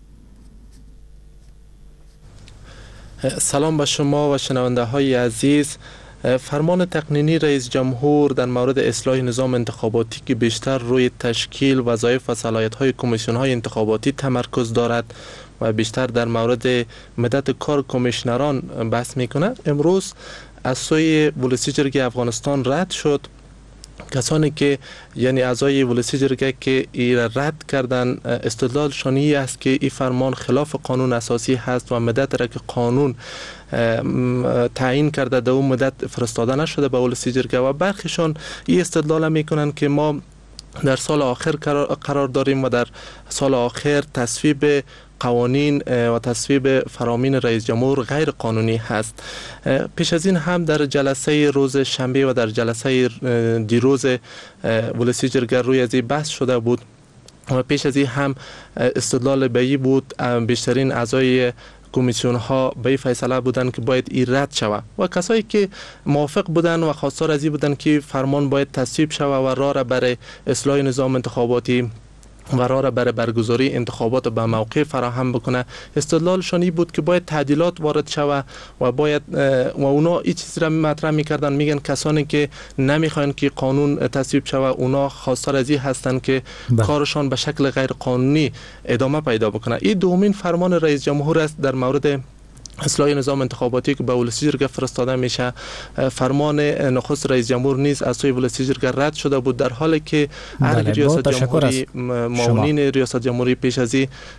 O: سلام به شما و شنونده های عزیز. فرمان تقنینی رئیس جمهور در مورد اصلاح نظام انتخاباتی که بیشتر روی تشکیل وظایف و صلاحیت های کمیسیون های انتخاباتی تمرکز دارد و بیشتر در مورد مدت کار کمیشنران بحث میکنه، امروز از سوی ولسی جرگه افغانستان رد شد. کسانی که یعنی اعضای ولسی جرگه که ای را رد کردن، استدلال شانی است که این فرمان خلاف قانون اساسی هست و مدت را که قانون تعیین کرده در اون مدت فرستاده نشده به ولسی جرگه و برخیشان این استدلال میکنن که ما در سال آخر قرار داریم و در سال آخر تصویب قوانین و تصویب فرامین رئیس جمهور غیر قانونی هست. پیش از این هم در جلسه روز شنبه و در جلسه دیروز ولسی جرگه روی از این بحث شده بود و پیش از این هم استدلال بیی بود بیشترین اعضای کمیسیون ها به این فیصله بودن که باید این رد شود و کسایی که موافق بودن و خواستار از این بودن که فرمان باید تصویب شود و راه را برای اصلاح نظام انتخاباتی و راه را برای برگزاری انتخابات به موقع فراهم بکنه. استدلالشان این بود که باید تعدیلات وارد شود و باید و اونا این چیز را مطرح میکردن، میگن کسانی که نمیخواین که قانون تصویب شود اونا خواستار از این هستن که کارشان به شکل غیر قانونی ادامه پیدا بکنه. این دومین فرمان رئیس جمهور است در مورد اصلاح نظام انتخاباتی که به ولسی جرگه فرستاده میشه. فرمان نخست رئیس جمهور نیز از سوی ولسی جرگه رد شده بود، در حالی که ارگ ریاست جمهوری معاونین ریاست جمهوری پیش از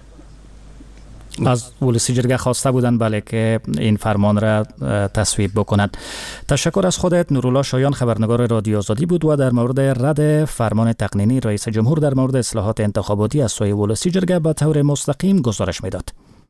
A: ولسی جرگه خواسته بودند بله که این فرمان را تصویب بکند. تشکر از خودت. نورالله شایان، خبرنگار رادیو آزادی بود و در مورد رد فرمان تقنینی رئیس جمهور در مورد اصلاحات انتخاباتی از سوی ولسی جرگه به طور مستقیم گزارش میداد.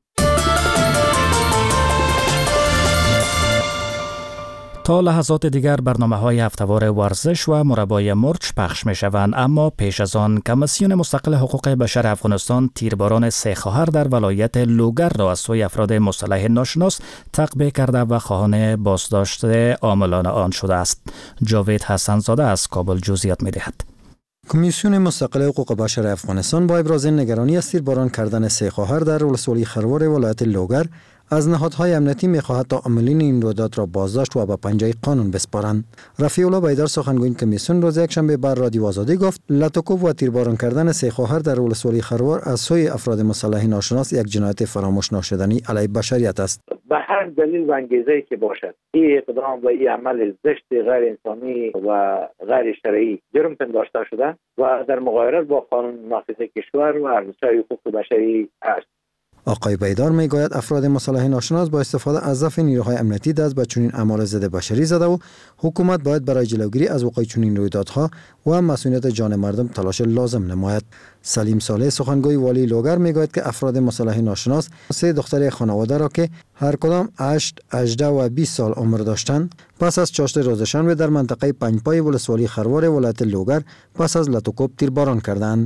A: تا لحظات دیگر برنامه‌های هفته‌وار ورزش و مربای مرچ پخش می‌شوند، اما پیش از آن کمیسیون مستقل حقوق بشر افغانستان تیرباران سه خواهر در ولایت لوگر را از سوی افراد مسلح ناشناس تعقیب کرده و خواهان بازداشت عاملان آن شده است. جاوید حسن زاده از کابل جزئیات می‌دهد.
E: کمیسیون مستقل حقوق بشر افغانستان با ابراز نگرانی از تیرباران کردن سه خواهر در ولسوالی خروار ولایت لوگر از نهادهای امنیتی می‌خواهد تا عاملین این رویداد را بازداشت و به پنجه قانون بسپارند. رفیع الله بیدار، سخنگوی کمیسیون، روز یکشنبه بر رادیو آزادی گفت لطوکوب و تیرباران کردن سه خواهر در ولسوالی خروار از سوی افراد مسلح ناشناس یک جنایت فراموش ناشدنی علیه بشریت است.
P: به هر دلیل و انگیزه‌ای که باشد این اقدام و این عمل زشت غیر انسانی و غیر شرعی جرم پنداشته شده و در مغایرت با قانون نافذ کشور و ارزش‌های حقوق بشری است.
E: آقای بیدار میگوید افراد مسلح ناشناس با استفاده از ضعف نیروهای امنیتی دست به چنین اعمال ضد بشری زده و حکومت باید برای جلوگیری از وقوع چنین رویدادها و مسئولیت جان مردم تلاش لازم نماید. سلیم صالح، سخنگوی والی لوگر، میگوید که افراد مسلح ناشناس سه دختر خانواده را که هر کدام 8, 18 و 20 سال عمر داشتند پس از چاشت روز شنبه در منطقه پنجپای ولسوالی خروار ولایت لوگر پس از لطوکوب تیرباران کردند.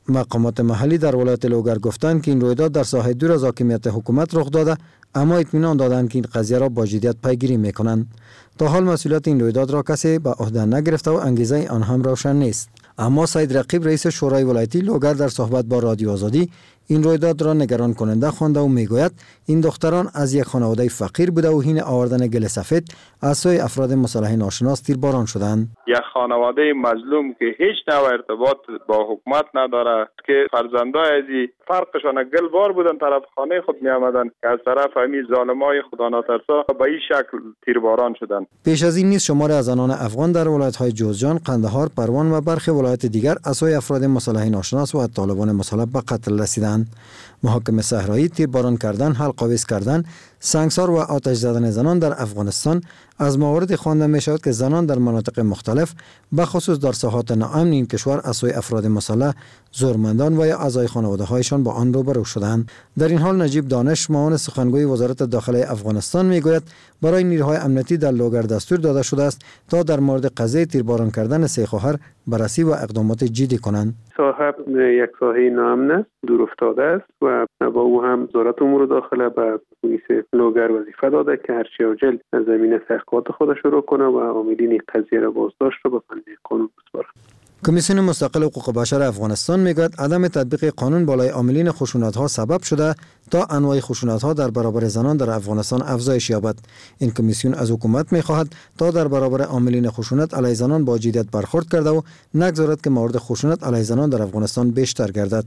E: مقامات محلی در ولایت لوگر گفتند که این رویداد در ساحه دور از حاکمیت حکومت رخ داده، اما اطمینان دادند که این قضیه را با جدیت پیگیری میکنند. تا حال مسئولیت این رویداد را کسی به عهده نگرفته و انگیزه آن هم روشن نیست. اما سید رقیب رئیس شورای ولایتی لوگر در صحبت با رادیو آزادی این رویداد را نگران کننده خوانده و میگوید این دختران از یک خانواده فقیر بوده و حین آوردن گل سفید از سوی افراد مسلح ناشناس تیرباران شدند.
Q: یک خانواده مظلوم که هیچ نوع ارتباط با حکومت نداره که فرزندای ازی فرقشان گل بار بودن طرف خانه خود می آمدن که از طرف همین ظالمای خدا ناترسا به این شکل تیرباران شدند.
E: پیش از این نیز شمار از زنان افغان در ولایت‌های جوزجان، قندهار، پروان و برخی ولایت دیگر از سوی افراد مسلح ناشناس و طالبان مسلح به قتل رسیدند. محاکم صحرایی، تیرباران کردن، حلق‌آویز کردن، سنگسار و آتش زدن زنان در افغانستان از موارد خوانده می شود که زنان در مناطق مختلف به خصوص در ساحات ناامن این کشور از سوی افراد مسلح، زورمندان و یا اعضای خانواده هایشان با آن روبرو شدند. در این حال نجیب دانش معاون سخنگوی وزارت داخله افغانستان می گوید برای نیروهای امنیتی در لوگر دستور داده شده است تا در مورد قضیه تیرباران کردن سه خواهر بررسی و اقدامات جدی کنند.
R: ساحه یک ساحه ناامن است، دور افتاده است و با او هم وزارت امور داخله به پلیس لوگر وظیفه داده که هرچی عاجل زمینه تحقیقات خود شروع کنه و عاملین قضیه را بازداشت را به پنجه قانون بسپاره.
E: کمیسیون مستقل حقوق بشر افغانستان میگوید عدم تطبیق قانون بالای عاملین خشونت‌ها سبب شده تا انواع خشونت‌ها در برابر زنان در افغانستان افزایش یابد. این کمیسیون از حکومت می‌خواهد تا در برابر عاملین خشونت علیه زنان با جدیت برخورد کرده و نگذارد که مورد خشونت علیه زنان در افغانستان بیشتر گردد.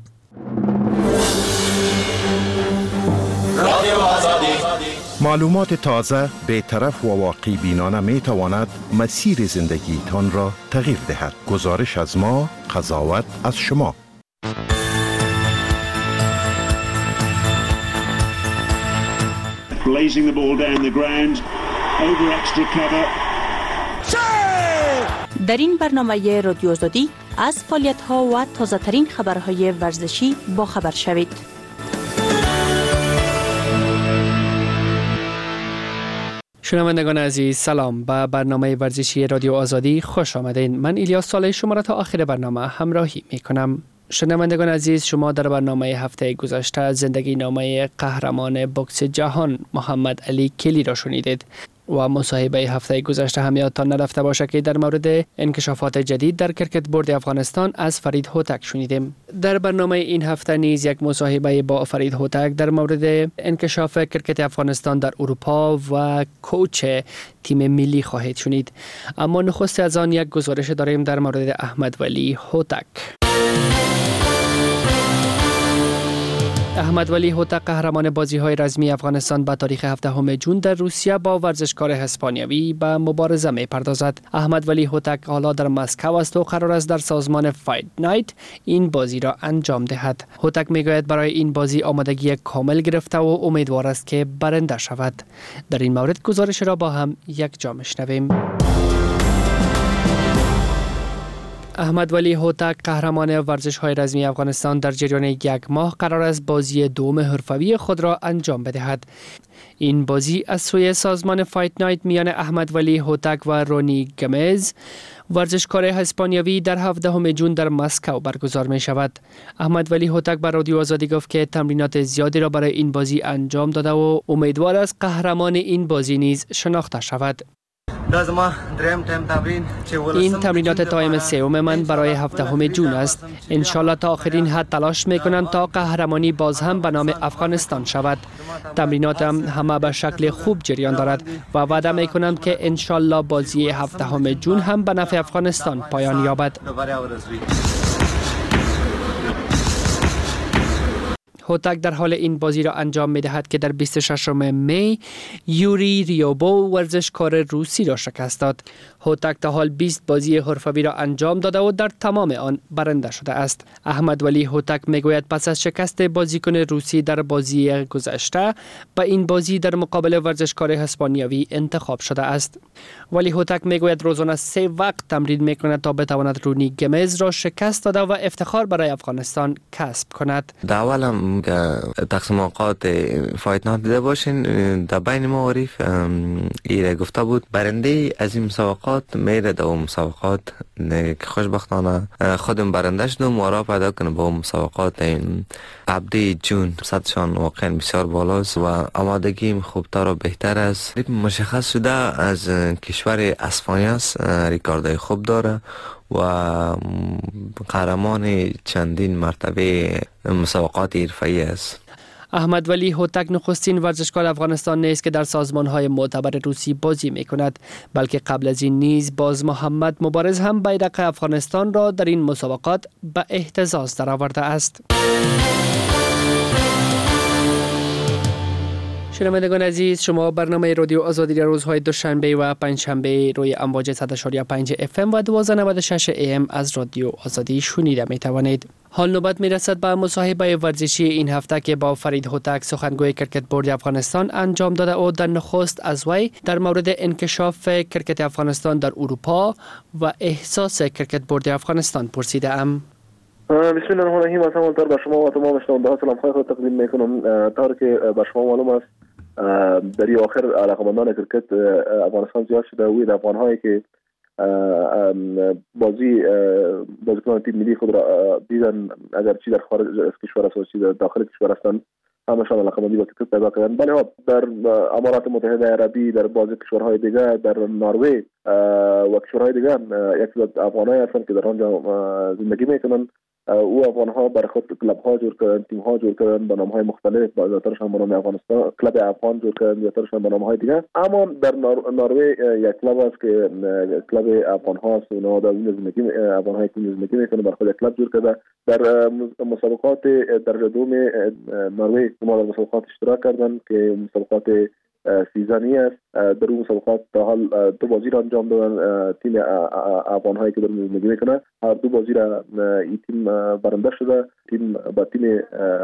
S: معلومات تازه، بی‌طرف و واقعی بینانه می تواند مسیر زندگی تان را تغییر دهد. گزارش از ما، قضاوت از شما.
T: Blazing the ball down the ground, over extra cover.
U: در این برنامه رادیو آزادی از فعالیت‌ها و تازه‌ترین خبرهای ورزشی با خبر شوید.
V: شنوندگان عزیز، سلام. به برنامه ورزشی رادیو آزادی خوش آمدین. من الیاس صالح شما را تا آخر برنامه همراهی می کنم. شنوندگان عزیز، شما در برنامه هفته گذشته زندگی نامه قهرمان بوکس جهان محمد علی کلی را شنیدید و مصاحبه هفته گذشته هم یادتان نرفته باشه که در مورد انکشافات جدید در کرکت بورد افغانستان از فرید هوتک شنیدیم. در برنامه این هفته نیز یک مصاحبه با فرید هوتک در مورد انکشاف کرکت افغانستان در اروپا و کوچ تیم ملی خواهید شنید. اما نخست از آن یک گزارش داریم در مورد احمد ولی هوتک. احمد ولی هوتک قهرمان بازی‌های رزمی افغانستان به تاریخ 17 جون در روسیه با ورزشکار اسپانیایی به مبارزه می‌پردازد. احمد ولی هوتک حالا در مسکو است و قرار است در سازمان فایت نایت این بازی را انجام دهد. هوتک می‌گوید برای این بازی آمادگی کامل گرفته و امیدوار است که برنده شود. در این مورد گزارش را با هم یک جا می‌شنویم. احمد ولی هوتک قهرمان ورزش‌های رزمی افغانستان در جریان یک ماه قرار است بازی دوم حرفه‌ای خود را انجام بدهد. این بازی از سوی سازمان فایت نایت میان احمد ولی هوتک و رونی گمز ورزشکار اسپانیایی در 17 جون در مسکو برگزار می شود. احمد ولی هوتک بر رادیو آزادی گفت که تمرینات زیادی را برای این بازی انجام داده و امیدوار است قهرمان این بازی نیز شناخته شود. این تمرینات تایم سوم من برای 17 جون است. انشالله تا آخرین حد تلاش میکنم تا قهرمانی باز هم به نام افغانستان شود. تمریناتم همه به شکل خوب جریان دارد و وعده میکنم که انشالله بازی 17 جون هم به نفع افغانستان پایان یابد. هوتک در حال این بازی را انجام می دهد که در 26 می یوری ریوبو ورزشکار روسی را شکست داد. هوتک تا حال 20 بازی حرفه‌ای را انجام داده و در تمام آن برنده شده است. احمد ولی هوتک می گوید پس از شکست بازیکن روسی در بازی گذشته به این بازی در مقابل ورزشکار اسپانیایی انتخاب شده است. ولی هوتک می گوید روزانه 3 وقت تمرین می کند تا بتواند رونی گمز را شکست داده و افتخار برای افغانستان کسب کند.
C: تقسیم اوقات فایت نایت دیده باشین. در بین ما عریف ایره گفته بود برنده از این مسابقات میره در اون مسابقات که خوشبختانه خودم برنده شدم و را پیدا کنم با اون مسابقات. عبدی جون صدشان واقعا بسیار بالاست و آمادگیم خوبتر و بهتر است. مشخص شده از کشور اسپانیا است، ریکاردای خوب داره و قهرمان چندین مرتبه مسابقات حرفه‌ای است.
V: احمد ولی هوتک نخستین ورزشکار افغانستان نیست که در سازمان‌های معتبر روسی بازی می‌کند، بلکه قبل از این نیز باز محمد مبارز هم بیرق افغانستان را در این مسابقات به اهتزاز درآورده است. شنوندگان عزیز، شما برنامه رادیو آزادی را روزهای دوشنبه و پنجشنبه روی امواج 100.5 FM و 1296 AM از رادیو آزادی شنیده می توانید. حال نوبت می رسد به مصاحبه ورزشی این هفته که با فرید هوتک سخنگوی کرکت بورد افغانستان انجام داده و در نخست از وی در مورد انکشاف کرکت افغانستان در اروپا و احساس کرکت بورد افغانستان پرسیده ام.
J: بسم الله الرحمن الرحیم. از همانطور به شما و تمام شنونده‌ها سلام خود تقدیم میکنم. طور که به شما معلوم است در این آخر علاقمندان کرکت افغانستان زیاد شده و افغان‌هایی که بازیکنان تیم ملی خود را دیدن، اگر چی در خارج از کشور است و چی در داخل کشور هستند، همشان علاقمندی به کرکت پیدا کردند. بله، در امارات متحده عربی، در بعضی کشورهای دیگر، در نروژ و کشورهای دیگر یک سری افغان‌ها هستند که در آنجا زندگی میکنند. او افغان‌ها برای خود کلب‌ها جور کردن، تیم‌ها جور کردن با نام‌های مختلف، بعضی‌هاشون با نام افغانستان کلب افغان جور کردن، بعضی‌هاشون با نام‌های دیگر. اما در نروژ یک کلب است که کلب افغان‌ها است و اونا در اون زندگی افغان‌های که زندگی می‌کنن برای خود کلب جور کرده. در مسابقات درجه دوم نروژ اونا در مسابقات اشتراک کردن که مسابقات سیزنی است. در اون مسابقات تا حال دو بازی را انجام دادن. تیم افغان‌هایی که در زندگی میکنه هر دو بازی را این تیم برنده شده. تیم با تیم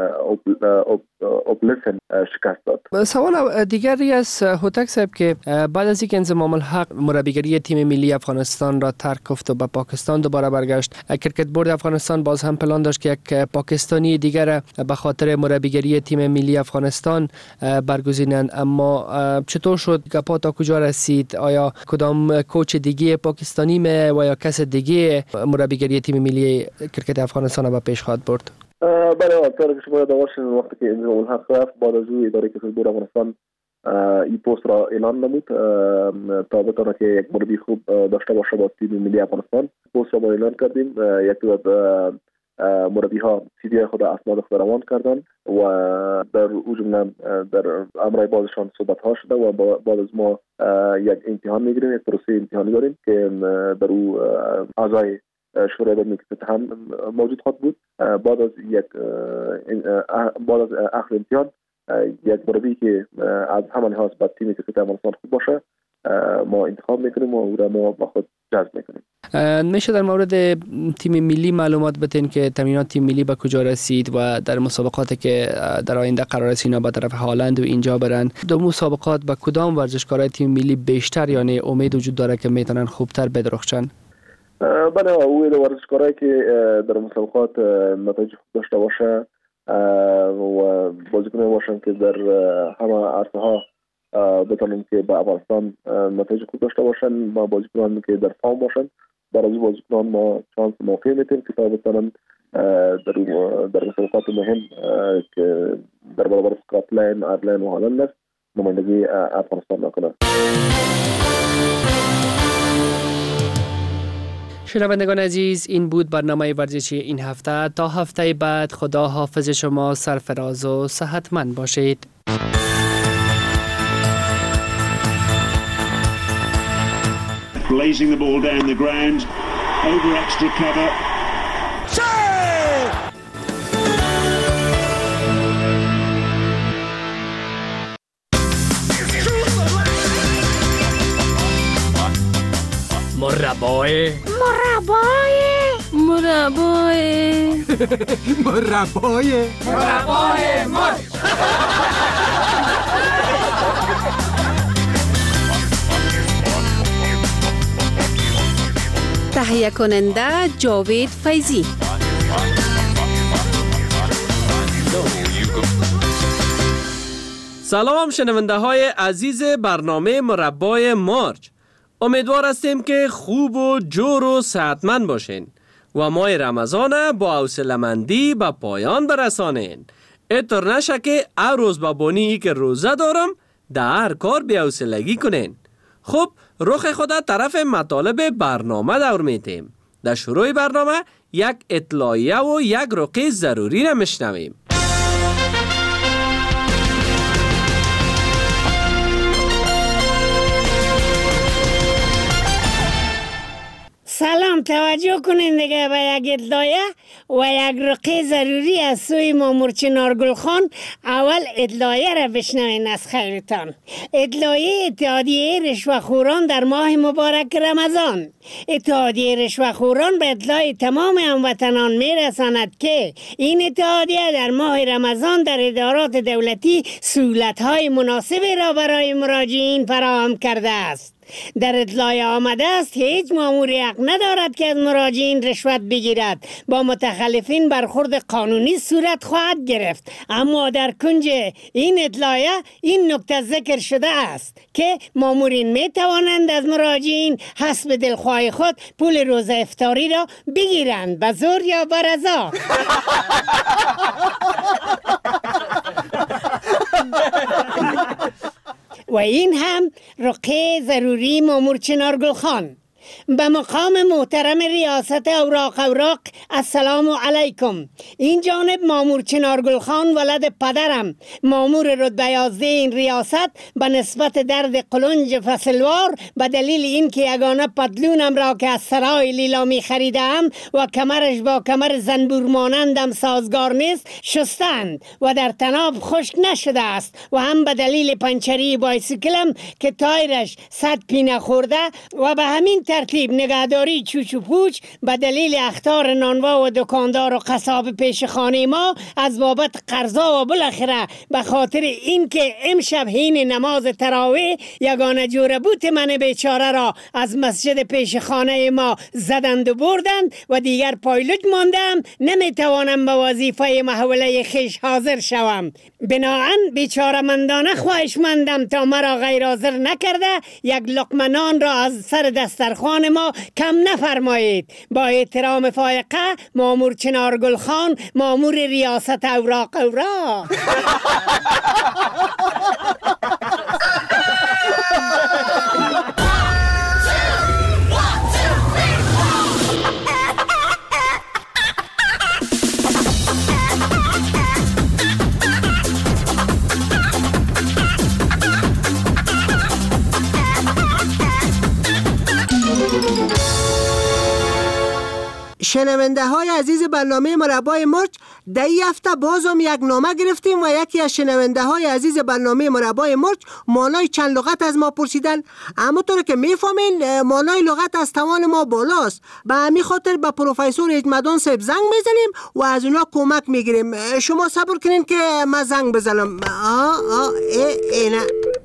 J: اوبلسن شکست داد.
V: سوال دیگری از هوتک صاحب که بعد از اینکه انضمام الحق مربیگری تیم ملی افغانستان را ترک گفت و به پاکستان دوباره برگشت، کرکت بورد افغانستان باز هم پلان داشت که یک پاکستانی دیگر به خاطر مربیگری تیم ملی افغانستان برگزینند. اما چطور شد؟ گپا تا کجا رسید؟ آیا کدام کوچ دیگه پاکستانی و یا کس دیگه مربیگری تیم ملی کرکت افغانستان را به پیش خواهد برد؟
J: بله، طور که شما یادآور شدید وقتی که انضمام الحق رفت، بعد از او اداره کرکت بورد افغانستان این پست را اعلان نمود تا بتونه که یک مربی خوب داشته باشه با تیم ملی افغانستان. پست را ما اعلان کردیم. یک دو مربی ها سیدی خود اسناد خود روان کردن و در او جمله در امرای بازشان صحبت ها شده و بعد از ما یک امتحان میگیریم، یک پروسه امتحانی داریم که در او اعضای شورای علمی کرکت هم موجود خواهد بود. بعد از اخر امتحان یک مربی که از همان لحاظ با تیم کرکت افغانستان خوب باشه ما انتخاب میکنیم و او را ما با خود جذب میکنیم.
V: میشه در مورد تیم ملی معلومات بدین که تمرینات تیم ملی به کجا رسید و در مسابقاتی که در آینده قرار است اینا به طرف هالند و اینجا برن، در مسابقات به کدام ورزشکارای تیم ملی بیشتر یعنی امید وجود داره که میتونن خوبتر بدرخشن؟
J: بله، او ورزشکارایی که در مسابقات نتایج خوب داشته باشه و بازیکنان باشن که در همه عرصه ها بتونن که به افغانستان نتایج خوب داشته باشن، با بازیکنان که در فام باشن. برای بازیکنان ما چانس موقع میتیم که تا بتونن در مسابقات مهم که در برابر اسکاتلند، آیرلند و هالند است نمایندگی افغانستان نکنند.
V: شنوندگان عزیز، این بود برنامه ورزشی این هفته. تا هفته بعد خدا حافظ شما، سرفراز و صحتمند باشید.
T: Blazing the ball down the ground, over extra cover.
N: مربای
F: تهیه کننده جاوید فیضی.
D: سلام شنونده های عزیز برنامه مربای مارچ. امیدوار هستیم که خوب و جور و صحتمند باشین و ماه رمضان با حوصله‌مندی به پایان برسانین. اینطور نشه که هر روز به بانی که روزه دارم در هر کار بی‌حوصلگی کنین. خب رخ خود طرف مطالب برنامه دور میتیم. در شروع برنامه یک اطلاعیه و یک رقیه ضروری را میشنویم.
G: سلام، توجه کنین دیگه به یک اطلاعیه و یک رقیه ضروری از سوی مامور چنارگل خان. اول اطلاعیه را بشنوین از خیرتان. اطلاعیه اتحادیه رشوه‌خوران در ماه مبارک رمضان. اتحادیه رشوه‌خوران به اطلاع تمام هموطنان میرساند که این اتحادیه در ماه رمضان در ادارات دولتی سهولت‌های مناسبی را برای مراجعین فراهم کرده است. در اطلاع آمده است که هیچ ماموری حق ندارد که از مراجعین رشوت بگیرد. با متخلفین برخورد قانونی صورت خواهد گرفت. اما در کنج این اطلاعیه این نکته ذکر شده است که مامورین می توانند از مراجعین حسب دلخواه خود پول روزه افطاری را بگیرند، به زور یا به رضا. و این هم رقیه ضروری مامور چنارگل خان. به مقام محترم ریاست اوراق السلام علیکم. این جانب مامور چنارگل خان ولد پدرم، مامور رتبه 11 این ریاست، به نسبت درد قلنج فصلوار به دلیل اینکه یگانه پتلونم را که از سرای لیلامی خریدم و کمرش با کمر زنبور مانندم سازگار نیست شستند و در تناب خشک نشده است و هم به دلیل پنچری بایسیکلم که تایرش 100 پینه خورده و به همین ترتیب نگهداری چوچ و پوچ به دلیل اخطار نانوا و دکاندار و قصاب پیش خانه ما از بابت قرضا و بالاخره به خاطر اینکه امشب حین نماز تراویح یگانه جوره بوت من بیچاره را از مسجد پیش خانه ما زدند و بردند و دیگر پایلوج ماندم، نمیتوانم به وظیفه محوله خیش حاضر شوم. بناهن بیچاره مندانه خواهشمندم تا مرا غیر حاضر نکرده یک لقمه نان را از سر دسترخوان ما کم نفرمایید. با احترام فائقه مامور چنارگل خان، مامور ریاست اوراق.
W: شنونده های عزیز برنامه مربای مارچ، در این هفته بازم یک نامه گرفتیم و یکی از شنونده های عزیز برنامه مربای مارچ مانای چند لغت از ما پرسیدن. اما طور که میفهمین مانای لغت از توان ما بالاست، به همین خاطر به پروفسور اجمدان صاحب زنگ میزنیم و از اونا کمک میگیریم. شما صبر کنین که من زنگ بزنم. نه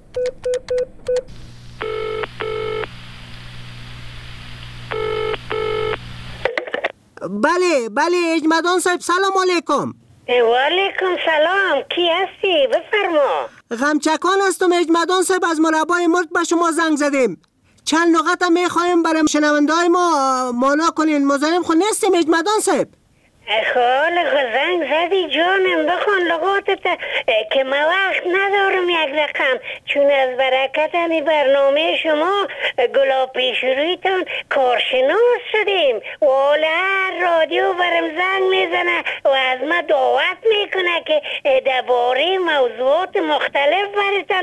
W: بله اجمدان صاحب سلام علیکم.
G: و علیکم سلام، کی هستی؟ بفرما.
W: غمچکان هستم اجمدان صاحب، از مربای مارچ به شما زنگ زدیم. چند لغت هم میخوایم برای شنونده های ما مانا کنین. مزاحم خود نیستیم اجمدان صاحب.
G: خاله زنگ زدی جانم، بخون لغاتت که ما وقت ندارم یک رقم، چون از برکت همی برنامه شما گلاب پیشرویتان کارشناس شدیم و هر رادیو برم زنگ میزنه و از ما دعوت میکنه که درباره موضوعات مختلف برتان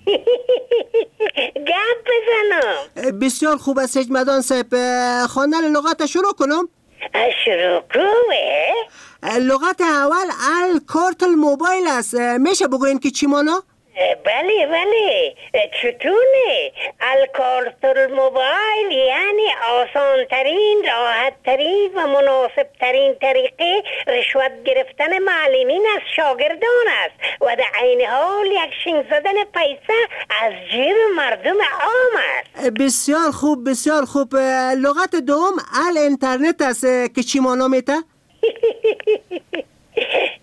G: گپ بزنم.
W: بسیار خوب است اجمدان صاحب. خواندن لغات شروع کنم؟
G: شروع کنه؟
W: لغت اول الکارت الموبایل است. میشه بگوین که چی مانا؟
G: بله چطونه؟ الکارت الموبایل یعنی آسان ترین، راحت ترین و مناسب ترین طریقه رشوت گرفتن معلمین از شاگردان است و در عین حال یک شینگ زدن پیسه از جیب مردم عام است.
W: بسیار خوب. لغت دوم الانترنت است که چی مانا میته؟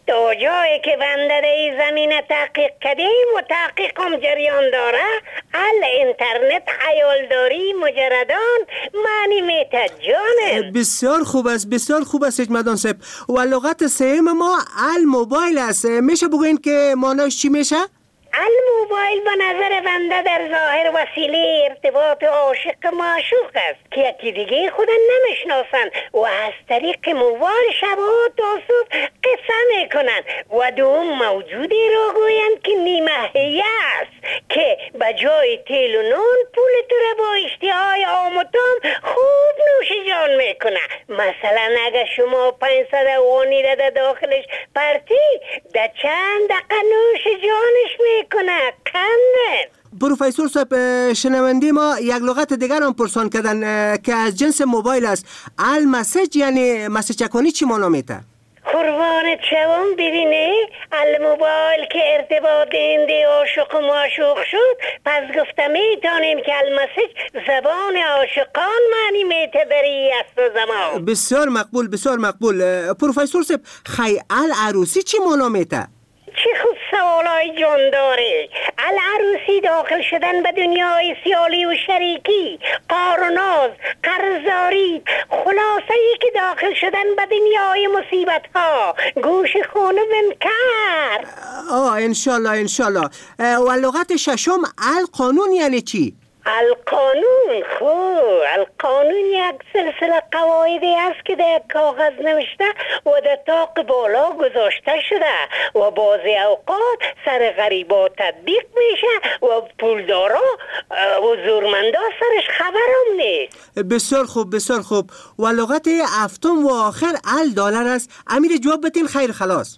G: تا جایی که بنده در زمین تحقیق کردیم و تحقیقم جریان داره، اینترنت حیالداری مجردان معنی میته جانم.
W: بسیار خوب است، بسیار خوب است اجمدان صاحب. و لغت سوم ما الموبایل است. میشه بگوین که معناش چی میشه؟
G: الموبایل به نظر بنده در ظاهر وسیله ارتباط عاشق معشوق است که یکی دیگه خود نمیشناسن و از طریق موبایل شب و تا صبح قصه میکنن و دوم موجودی رو گویند که نیمه هیه است که به جای تیل و نون پول تو رو با اشتهای آموتام خوب نوش جان میکنه. مثلا اگر شما 500 اوانی را در داخلش پرتی در چند دقیقه نوش جانش میکنه. کندن
W: پروفسور صاحب، شنونده ما یک لغت دیگر هم پرسان کردن که از جنس موبایل است. المسج یعنی مسج چکانی چی معنا میته؟
G: قربانت شوم. ببینه الموبایل که ارتباط دهنده عاشق و معشوق شد، پس گفته میتونیم که المسج زبان عاشقان معنی میته در این عصر زمان.
W: بسیار مقبول، بسیار مقبول. پروفسور صاحب، خیال عروسی چی معنا میته؟
G: چه خوب سوالای جان داره. العروسی داخل شدن به دنیای سیالی و شریکی، قار و ناز، قرضداری، خلاصه ای که داخل شدن به دنیای مصیبت ها. گوش خونو بمکر.
W: انشالله انشالله. و لغت ششم القانون یعنی چی؟
G: القانون القانون یک سلسله قواعدی است که در کاغذ نوشته و در طاق بالا گذاشته شده و بعضی اوقات سر غریبا تطبیق میشه و پولدارا و زورمندا سرش خبرم نیست.
W: بسیار خوب، بسیار خوب. و لغت هفتم و آخر $. است. امیر جواب بتین خیر خلاص.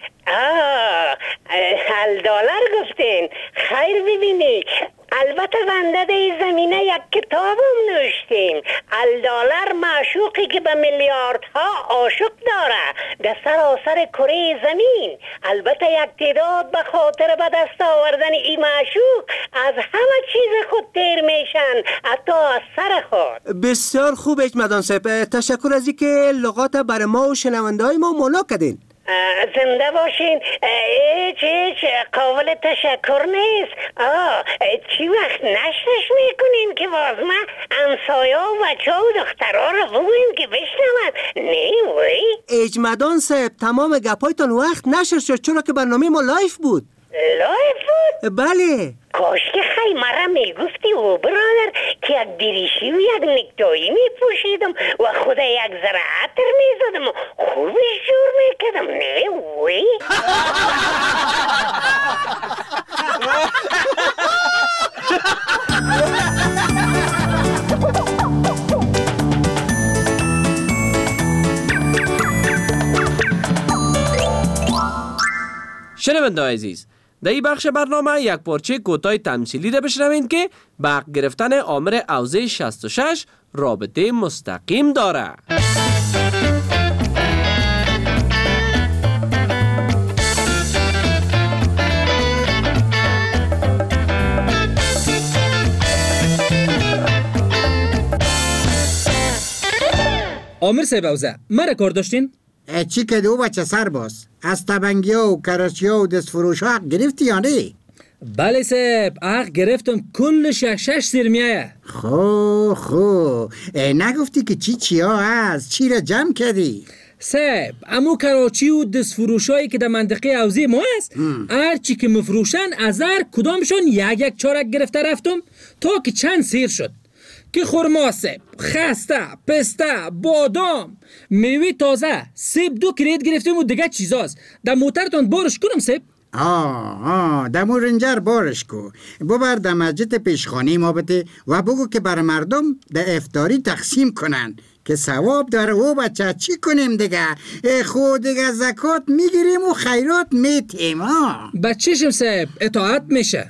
G: $. گفتین خیر. ببینی البته بنده در زمینه یک کتابم نوشتیم. $. معشوقی که به میلیاردها عاشق داره در سراسر کره زمین. البته یک تعداد به خاطر به دست آوردن این معشوق از همه چیز خود تیر میشن، حتی از سر خود.
W: بسیار خوب اجمدان صاحب. تشکر از اینکه لغات برای ما و شنونده های ما معنا کردین.
G: زنده باشین. هیچ قابل تشکر نیست. چی وقت نشرش میکنین که باز ما امسایا و بچه و دخترها رو بگویم که بشنوند؟ نه وی
W: اجمدان صاحب، تمام گپایتان وقت نشر شد چرا که برنامه ما لایف بود.
G: لایف بود؟
W: بله.
G: کاش که خیلی مرا میگفتی و برادر که یک دریشی و یک نکتایی میپوشیدم و خود یک ذره عطر میزدم و خوبش جور میکردم. نه وی
D: شنونده‌های عزیز، در این بخش برنامه یک پارچه کوتاه تمثیلی را بشنوید که به حق گرفتن آمر اوضاع 66 رابطه مستقیم داره.
H: آمر صاحب اوضاع مرا کار داشتین؟
I: چی که دو بچه سرباز از تبنگی ها و کرچی ها و دست فروش ها حق گرفتی یا نه؟
H: بله صاحب، حق گرفتم. کل 6 سرمیه.
I: خو نگفتی که چی ها هست؟ چی را جمع کردی؟
H: صاحب، امو کراچی و دست فروش هایی که در منطقه اوضاع ما هست، هر چی که مفروشن از هر کدامشون یک چارک گرفته رفتم تا که چند سیر شد که خرما سیب، خسته، پسته، بادام، میوه تازه، سیب 2 کرید گرفتیم و دیگه چیزاست. در موترتون بارش کنم سیب؟
I: در رنجر بارش کو. ببر در مسجد پیشخانه ما بده و بگو که بر مردم در افطاری تقسیم کنن که ثواب داره. و بچه چی کنیم دیگه؟ خود دیگه زکات میگیریم و خیرات میتیم.
H: بچهشم سیب، اطاعت میشه.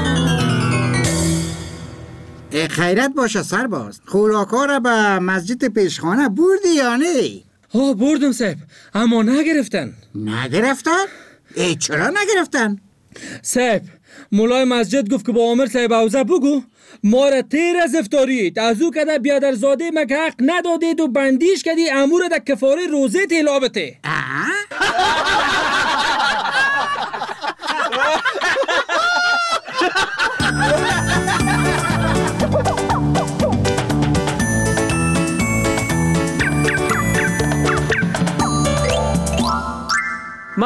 I: خیرت باشه سرباز. خوراکا را به مسجد پیشخانه بردی یا نه؟
H: بردم صاحب، اما نگرفتن.
I: نگرفتن؟ چرا نگرفتن؟
H: صاحب، مولای مسجد گفت که با عامر صاحب اوضاع بگو ما را تیر از افطارید از او که در بیادرزاده ما که حق ندادید و بندیش کردی امور در کفاره روزه تلاوته.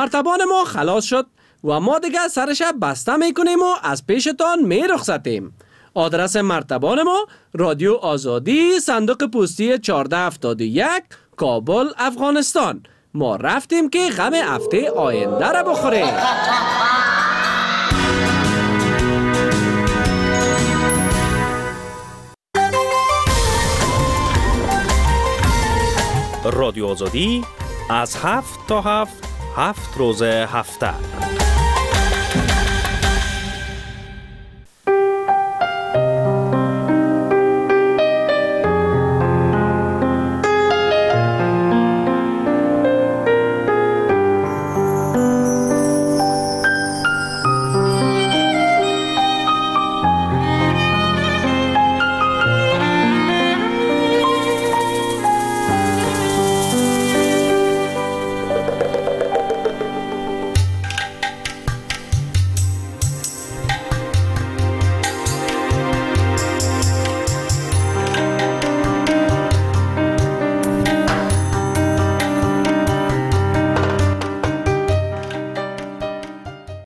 D: مرتبان ما خلاص شد و ما دیگه سرش بسته میکنیم و از پیشتان میرخصتیم. آدرس مرتبان ما رادیو آزادی، صندوق پستی 1471، کابل، افغانستان. ما رفتیم که غم هفته آینده را بخوریم.
B: رادیو آزادی از 7 تا 7 روز هفته.